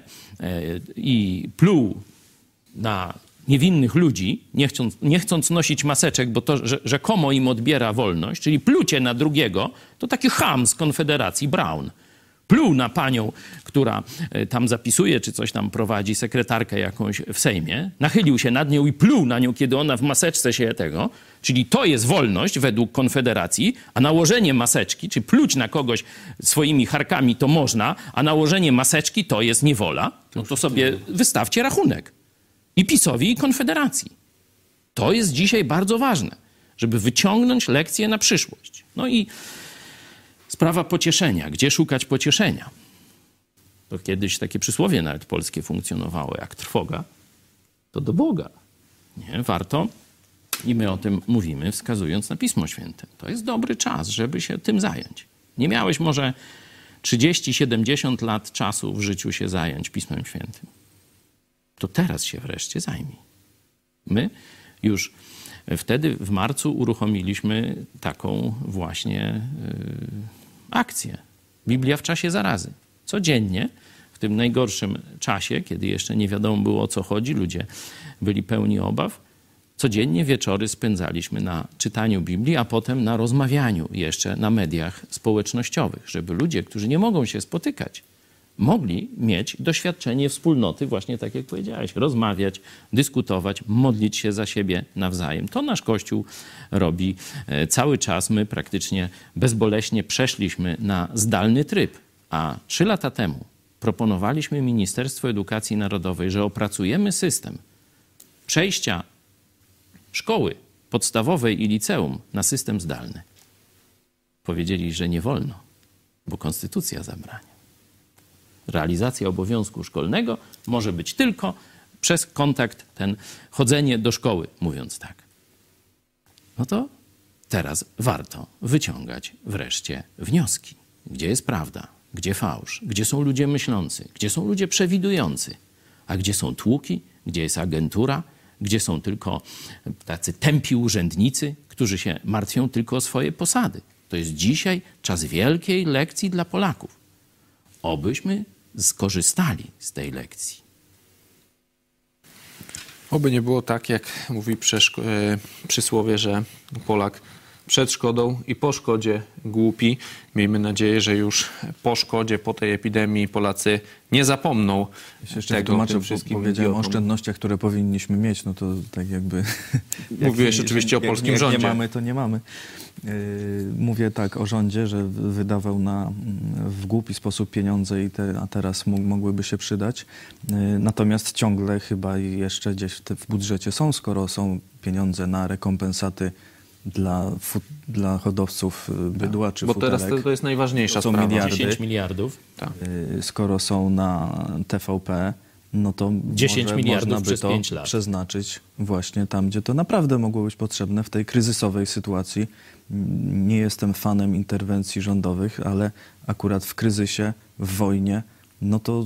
[SPEAKER 2] i pluł na niewinnych ludzi, nie chcąc, nie chcąc nosić maseczek, bo to że, rzekomo im odbiera wolność, czyli plucie na drugiego, to taki cham z Konfederacji Brown. Pluł na panią, która tam zapisuje, czy coś tam prowadzi, sekretarkę jakąś w Sejmie, nachylił się nad nią i pluł na nią, kiedy ona w maseczce się tego, czyli to jest wolność według Konfederacji, a nałożenie maseczki, czy pluć na kogoś swoimi charkami to można, a nałożenie maseczki to jest niewola, no to sobie wystawcie rachunek. I PiS-owi, i Konfederacji. To jest dzisiaj bardzo ważne, żeby wyciągnąć lekcje na przyszłość. No i sprawa pocieszenia. Gdzie szukać pocieszenia? To kiedyś takie przysłowie nawet polskie funkcjonowało, jak trwoga, to do Boga. Nie? Warto, i my o tym mówimy, wskazując na Pismo Święte. To jest dobry czas, żeby się tym zająć. Nie miałeś może trzydzieści siedemdziesiąt lat czasu w życiu się zająć Pismem Świętym. To teraz się wreszcie zajmij. My już wtedy w marcu uruchomiliśmy taką właśnie yy, akcję. Biblia w czasie zarazy. Codziennie w tym najgorszym czasie, kiedy jeszcze nie wiadomo było, o co chodzi, ludzie byli pełni obaw, codziennie wieczory spędzaliśmy na czytaniu Biblii, a potem na rozmawianiu jeszcze na mediach społecznościowych, żeby ludzie, którzy nie mogą się spotykać, mogli mieć doświadczenie wspólnoty, właśnie tak jak powiedziałeś, rozmawiać, dyskutować, modlić się za siebie nawzajem. To nasz Kościół robi cały czas. My praktycznie bezboleśnie przeszliśmy na zdalny tryb, a trzy lata temu proponowaliśmy Ministerstwu Edukacji Narodowej, że opracujemy system przejścia szkoły podstawowej i liceum na system zdalny. Powiedzieli, że nie wolno, bo konstytucja zabrania. Realizacja obowiązku szkolnego może być tylko przez kontakt, ten chodzenie do szkoły, mówiąc tak. No to teraz warto wyciągać wreszcie wnioski. Gdzie jest prawda? Gdzie fałsz? Gdzie są ludzie myślący? Gdzie są ludzie przewidujący? A gdzie są tłuki? Gdzie jest agentura? Gdzie są tylko tacy tępi urzędnicy, którzy się martwią tylko o swoje posady? To jest dzisiaj czas wielkiej lekcji dla Polaków. Obyśmy skorzystali z tej lekcji.
[SPEAKER 1] Oby nie było tak, jak mówi przeszko- e, przysłowie, że Polak przed szkodą i po szkodzie głupi. Miejmy nadzieję, że już po szkodzie, po tej epidemii Polacy nie zapomną
[SPEAKER 3] Ja się jeszcze
[SPEAKER 1] tego
[SPEAKER 3] wytłumaczę,
[SPEAKER 1] tym
[SPEAKER 3] bo
[SPEAKER 1] wszystkim
[SPEAKER 3] powiedziałem o
[SPEAKER 1] idiotom.
[SPEAKER 3] oszczędnościach, które powinniśmy mieć, no to tak jakby...
[SPEAKER 1] Mówiłeś
[SPEAKER 3] jak-
[SPEAKER 1] oczywiście o
[SPEAKER 3] jak-
[SPEAKER 1] polskim
[SPEAKER 3] jak
[SPEAKER 1] rządzie.
[SPEAKER 3] nie mamy, to nie mamy. Yy, mówię tak o rządzie, że wydawał na, w głupi sposób pieniądze, i te, a teraz mógł, mogłyby się przydać. Yy, natomiast ciągle chyba jeszcze gdzieś w, te, w budżecie są, skoro są pieniądze na rekompensaty dla, fu, dla hodowców bydła czy
[SPEAKER 1] Bo
[SPEAKER 3] futerek.
[SPEAKER 1] teraz to, to jest najważniejsza
[SPEAKER 3] To są
[SPEAKER 1] sprawa.
[SPEAKER 3] miliardy.
[SPEAKER 2] dziesięć miliardów.
[SPEAKER 1] Tak.
[SPEAKER 3] Yy, skoro są na T V P, no to
[SPEAKER 2] dziesięć
[SPEAKER 3] może
[SPEAKER 2] miliardów
[SPEAKER 3] można by
[SPEAKER 2] przez
[SPEAKER 3] to
[SPEAKER 2] pięć lat.
[SPEAKER 3] przeznaczyć właśnie tam, gdzie to naprawdę mogło być potrzebne w tej kryzysowej sytuacji. Nie jestem fanem interwencji rządowych, ale akurat w kryzysie, w wojnie, no to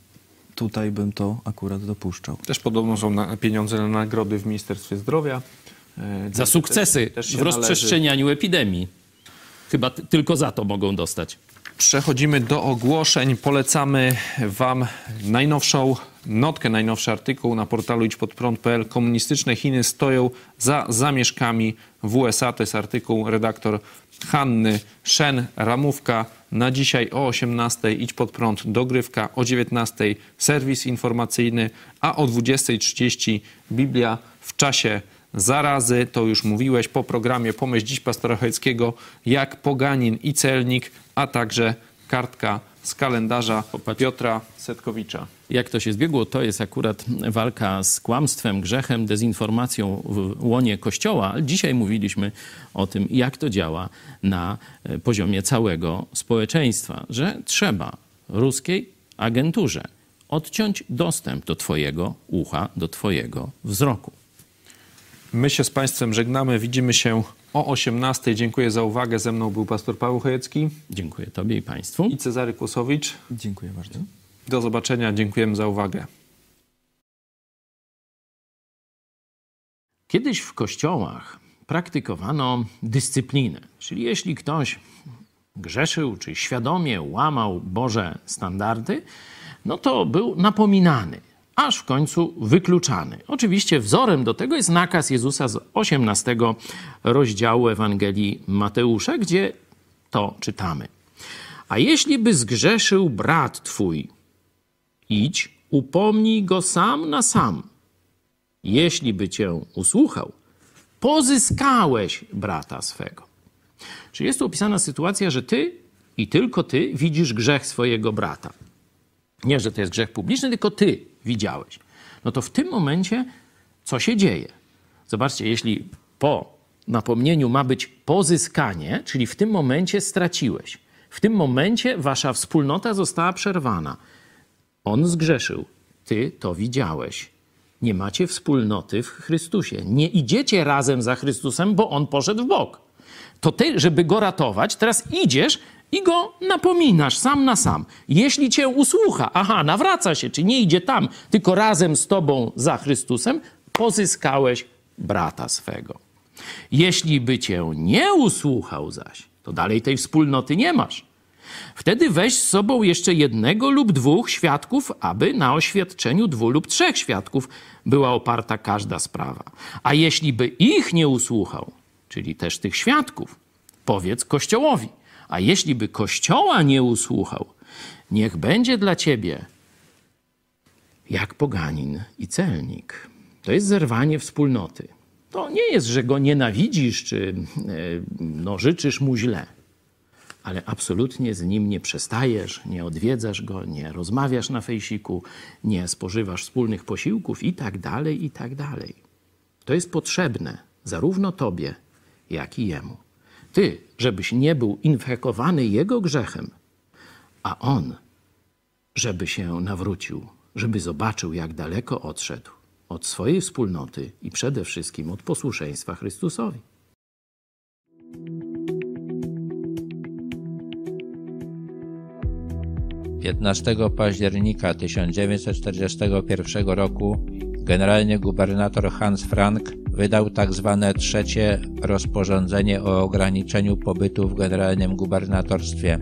[SPEAKER 3] tutaj bym to akurat dopuszczał.
[SPEAKER 1] Też podobno są na, pieniądze na nagrody w Ministerstwie Zdrowia. E,
[SPEAKER 2] Za
[SPEAKER 1] też-
[SPEAKER 2] sukcesy
[SPEAKER 1] też- też się
[SPEAKER 2] w rozprzestrzenianiu epidemii. Chyba t- tylko za to mogą dostać.
[SPEAKER 1] Przechodzimy do ogłoszeń. Polecamy wam najnowszą notkę, najnowszy artykuł na portalu idź pod prąd kropka p l. Komunistyczne Chiny stoją za zamieszkami w U S A. To jest artykuł redaktor Hanny Shen, ramówka. Na dzisiaj o osiemnastej idź pod prąd, dogrywka, o dziewiętnastej serwis informacyjny, a o dwudziestej trzydzieści Biblia w czasie zarazy. To już mówiłeś po programie Pomyśl dziś pastora Chojeckiego, jak poganin i celnik, a także kartka z kalendarza Piotra Setkowicza.
[SPEAKER 2] Jak to się zbiegło, to jest akurat walka z kłamstwem, grzechem, dezinformacją w łonie Kościoła. Dzisiaj mówiliśmy o tym, jak to działa na poziomie całego społeczeństwa, że trzeba ruskiej agenturze odciąć dostęp do twojego ucha, do twojego wzroku.
[SPEAKER 1] My się z Państwem żegnamy. Widzimy się o osiemnastej. Dziękuję za uwagę. Ze mną był pastor Paweł Chojecki
[SPEAKER 2] Dziękuję tobie i państwu.
[SPEAKER 1] i Cezary Kłosowicz.
[SPEAKER 3] Dziękuję bardzo.
[SPEAKER 1] Do zobaczenia. Dziękujemy za uwagę.
[SPEAKER 2] Kiedyś w kościołach praktykowano dyscyplinę, czyli jeśli ktoś grzeszył czy świadomie łamał Boże standardy, no to był napominany, aż w końcu wykluczany. Oczywiście wzorem do tego jest nakaz Jezusa z osiemnastego rozdziału Ewangelii Mateusza, gdzie to czytamy. A jeśli by zgrzeszył brat twój, idź, upomnij go sam na sam. Jeśli by cię usłuchał, pozyskałeś brata swego. Czyli jest tu opisana sytuacja, że ty i tylko ty widzisz grzech swojego brata. Nie, że to jest grzech publiczny, tylko ty widziałeś. No to w tym momencie co się dzieje? Zobaczcie, jeśli po napomnieniu ma być pozyskanie, czyli w tym momencie straciłeś. W tym momencie wasza wspólnota została przerwana. On zgrzeszył, ty to widziałeś. Nie macie wspólnoty w Chrystusie. Nie idziecie razem za Chrystusem, bo On poszedł w bok. To ty, żeby go ratować, teraz idziesz i go napominasz sam na sam. Jeśli cię usłucha, aha, nawraca się, czy nie idzie tam, tylko razem z tobą za Chrystusem, pozyskałeś brata swego. Jeśli by cię nie usłuchał zaś, to dalej tej wspólnoty nie masz. Wtedy weź z sobą jeszcze jednego lub dwóch świadków, aby na oświadczeniu dwóch lub trzech świadków była oparta każda sprawa. A jeśli by ich nie usłuchał, czyli też tych świadków, powiedz Kościołowi. A jeśli by Kościoła nie usłuchał, niech będzie dla ciebie jak poganin i celnik. To jest zerwanie wspólnoty. To nie jest, że go nienawidzisz, czy no, życzysz mu źle, ale absolutnie z nim nie przestajesz, nie odwiedzasz go, nie rozmawiasz na fejsiku, nie spożywasz wspólnych posiłków i tak dalej, i tak dalej. To jest potrzebne zarówno tobie, jak i jemu. Ty, żebyś nie był infekowany jego grzechem, a on, żeby się nawrócił, żeby zobaczył, jak daleko odszedł od swojej wspólnoty i przede wszystkim od posłuszeństwa Chrystusowi.
[SPEAKER 6] piętnastego października tysiąc dziewięćset czterdziestego pierwszego roku generalny gubernator Hans Frank wydał tak zwane trzecie rozporządzenie o ograniczeniu pobytu w generalnym gubernatorstwie.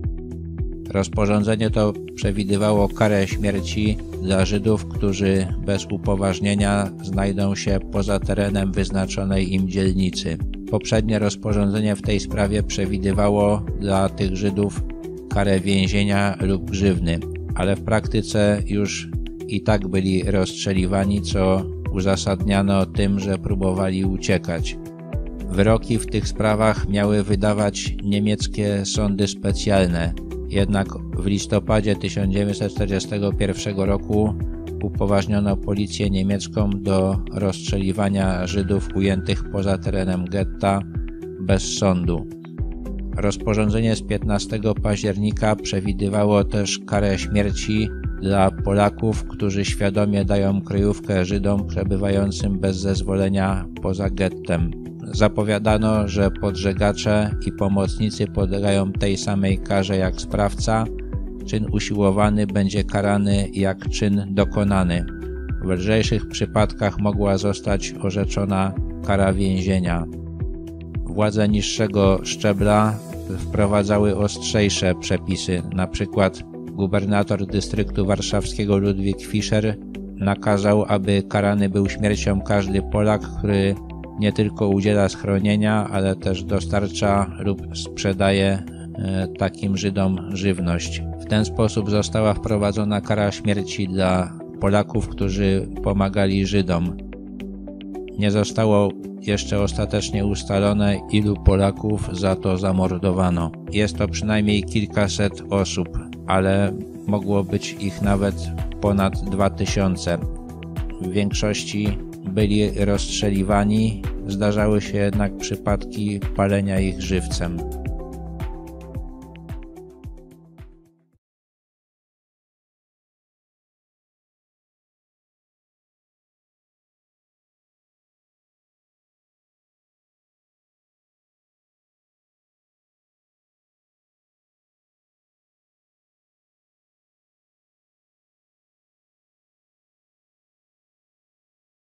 [SPEAKER 6] Rozporządzenie to przewidywało karę śmierci dla Żydów, którzy bez upoważnienia znajdą się poza terenem wyznaczonej im dzielnicy. Poprzednie rozporządzenie w tej sprawie przewidywało dla tych Żydów karę więzienia lub grzywny, ale w praktyce już i tak byli rozstrzeliwani, co uzasadniano tym, że próbowali uciekać. Wyroki w tych sprawach miały wydawać niemieckie sądy specjalne, jednak w listopadzie tysiąc dziewięćset czterdziestego pierwszego roku upoważniono policję niemiecką do rozstrzeliwania Żydów ujętych poza terenem getta bez sądu. Rozporządzenie z piętnastego października przewidywało też karę śmierci dla Polaków, którzy świadomie dają kryjówkę Żydom przebywającym bez zezwolenia poza gettem. Zapowiadano, że podżegacze i pomocnicy podlegają tej samej karze jak sprawca. Czyn usiłowany będzie karany jak czyn dokonany. W lżejszych przypadkach mogła zostać orzeczona kara więzienia. Władze niższego szczebla wprowadzały ostrzejsze przepisy. Na przykład gubernator dystryktu warszawskiego Ludwik Fischer nakazał, aby karany był śmiercią każdy Polak, który nie tylko udziela schronienia, ale też dostarcza lub sprzedaje e, takim Żydom żywność. W ten sposób została wprowadzona kara śmierci dla Polaków, którzy pomagali Żydom. Nie zostało jeszcze ostatecznie ustalone, ilu Polaków za to zamordowano. Jest to przynajmniej kilkaset osób, ale mogło być ich nawet ponad dwa tysiące. W większości byli rozstrzeliwani, zdarzały się jednak przypadki palenia ich żywcem.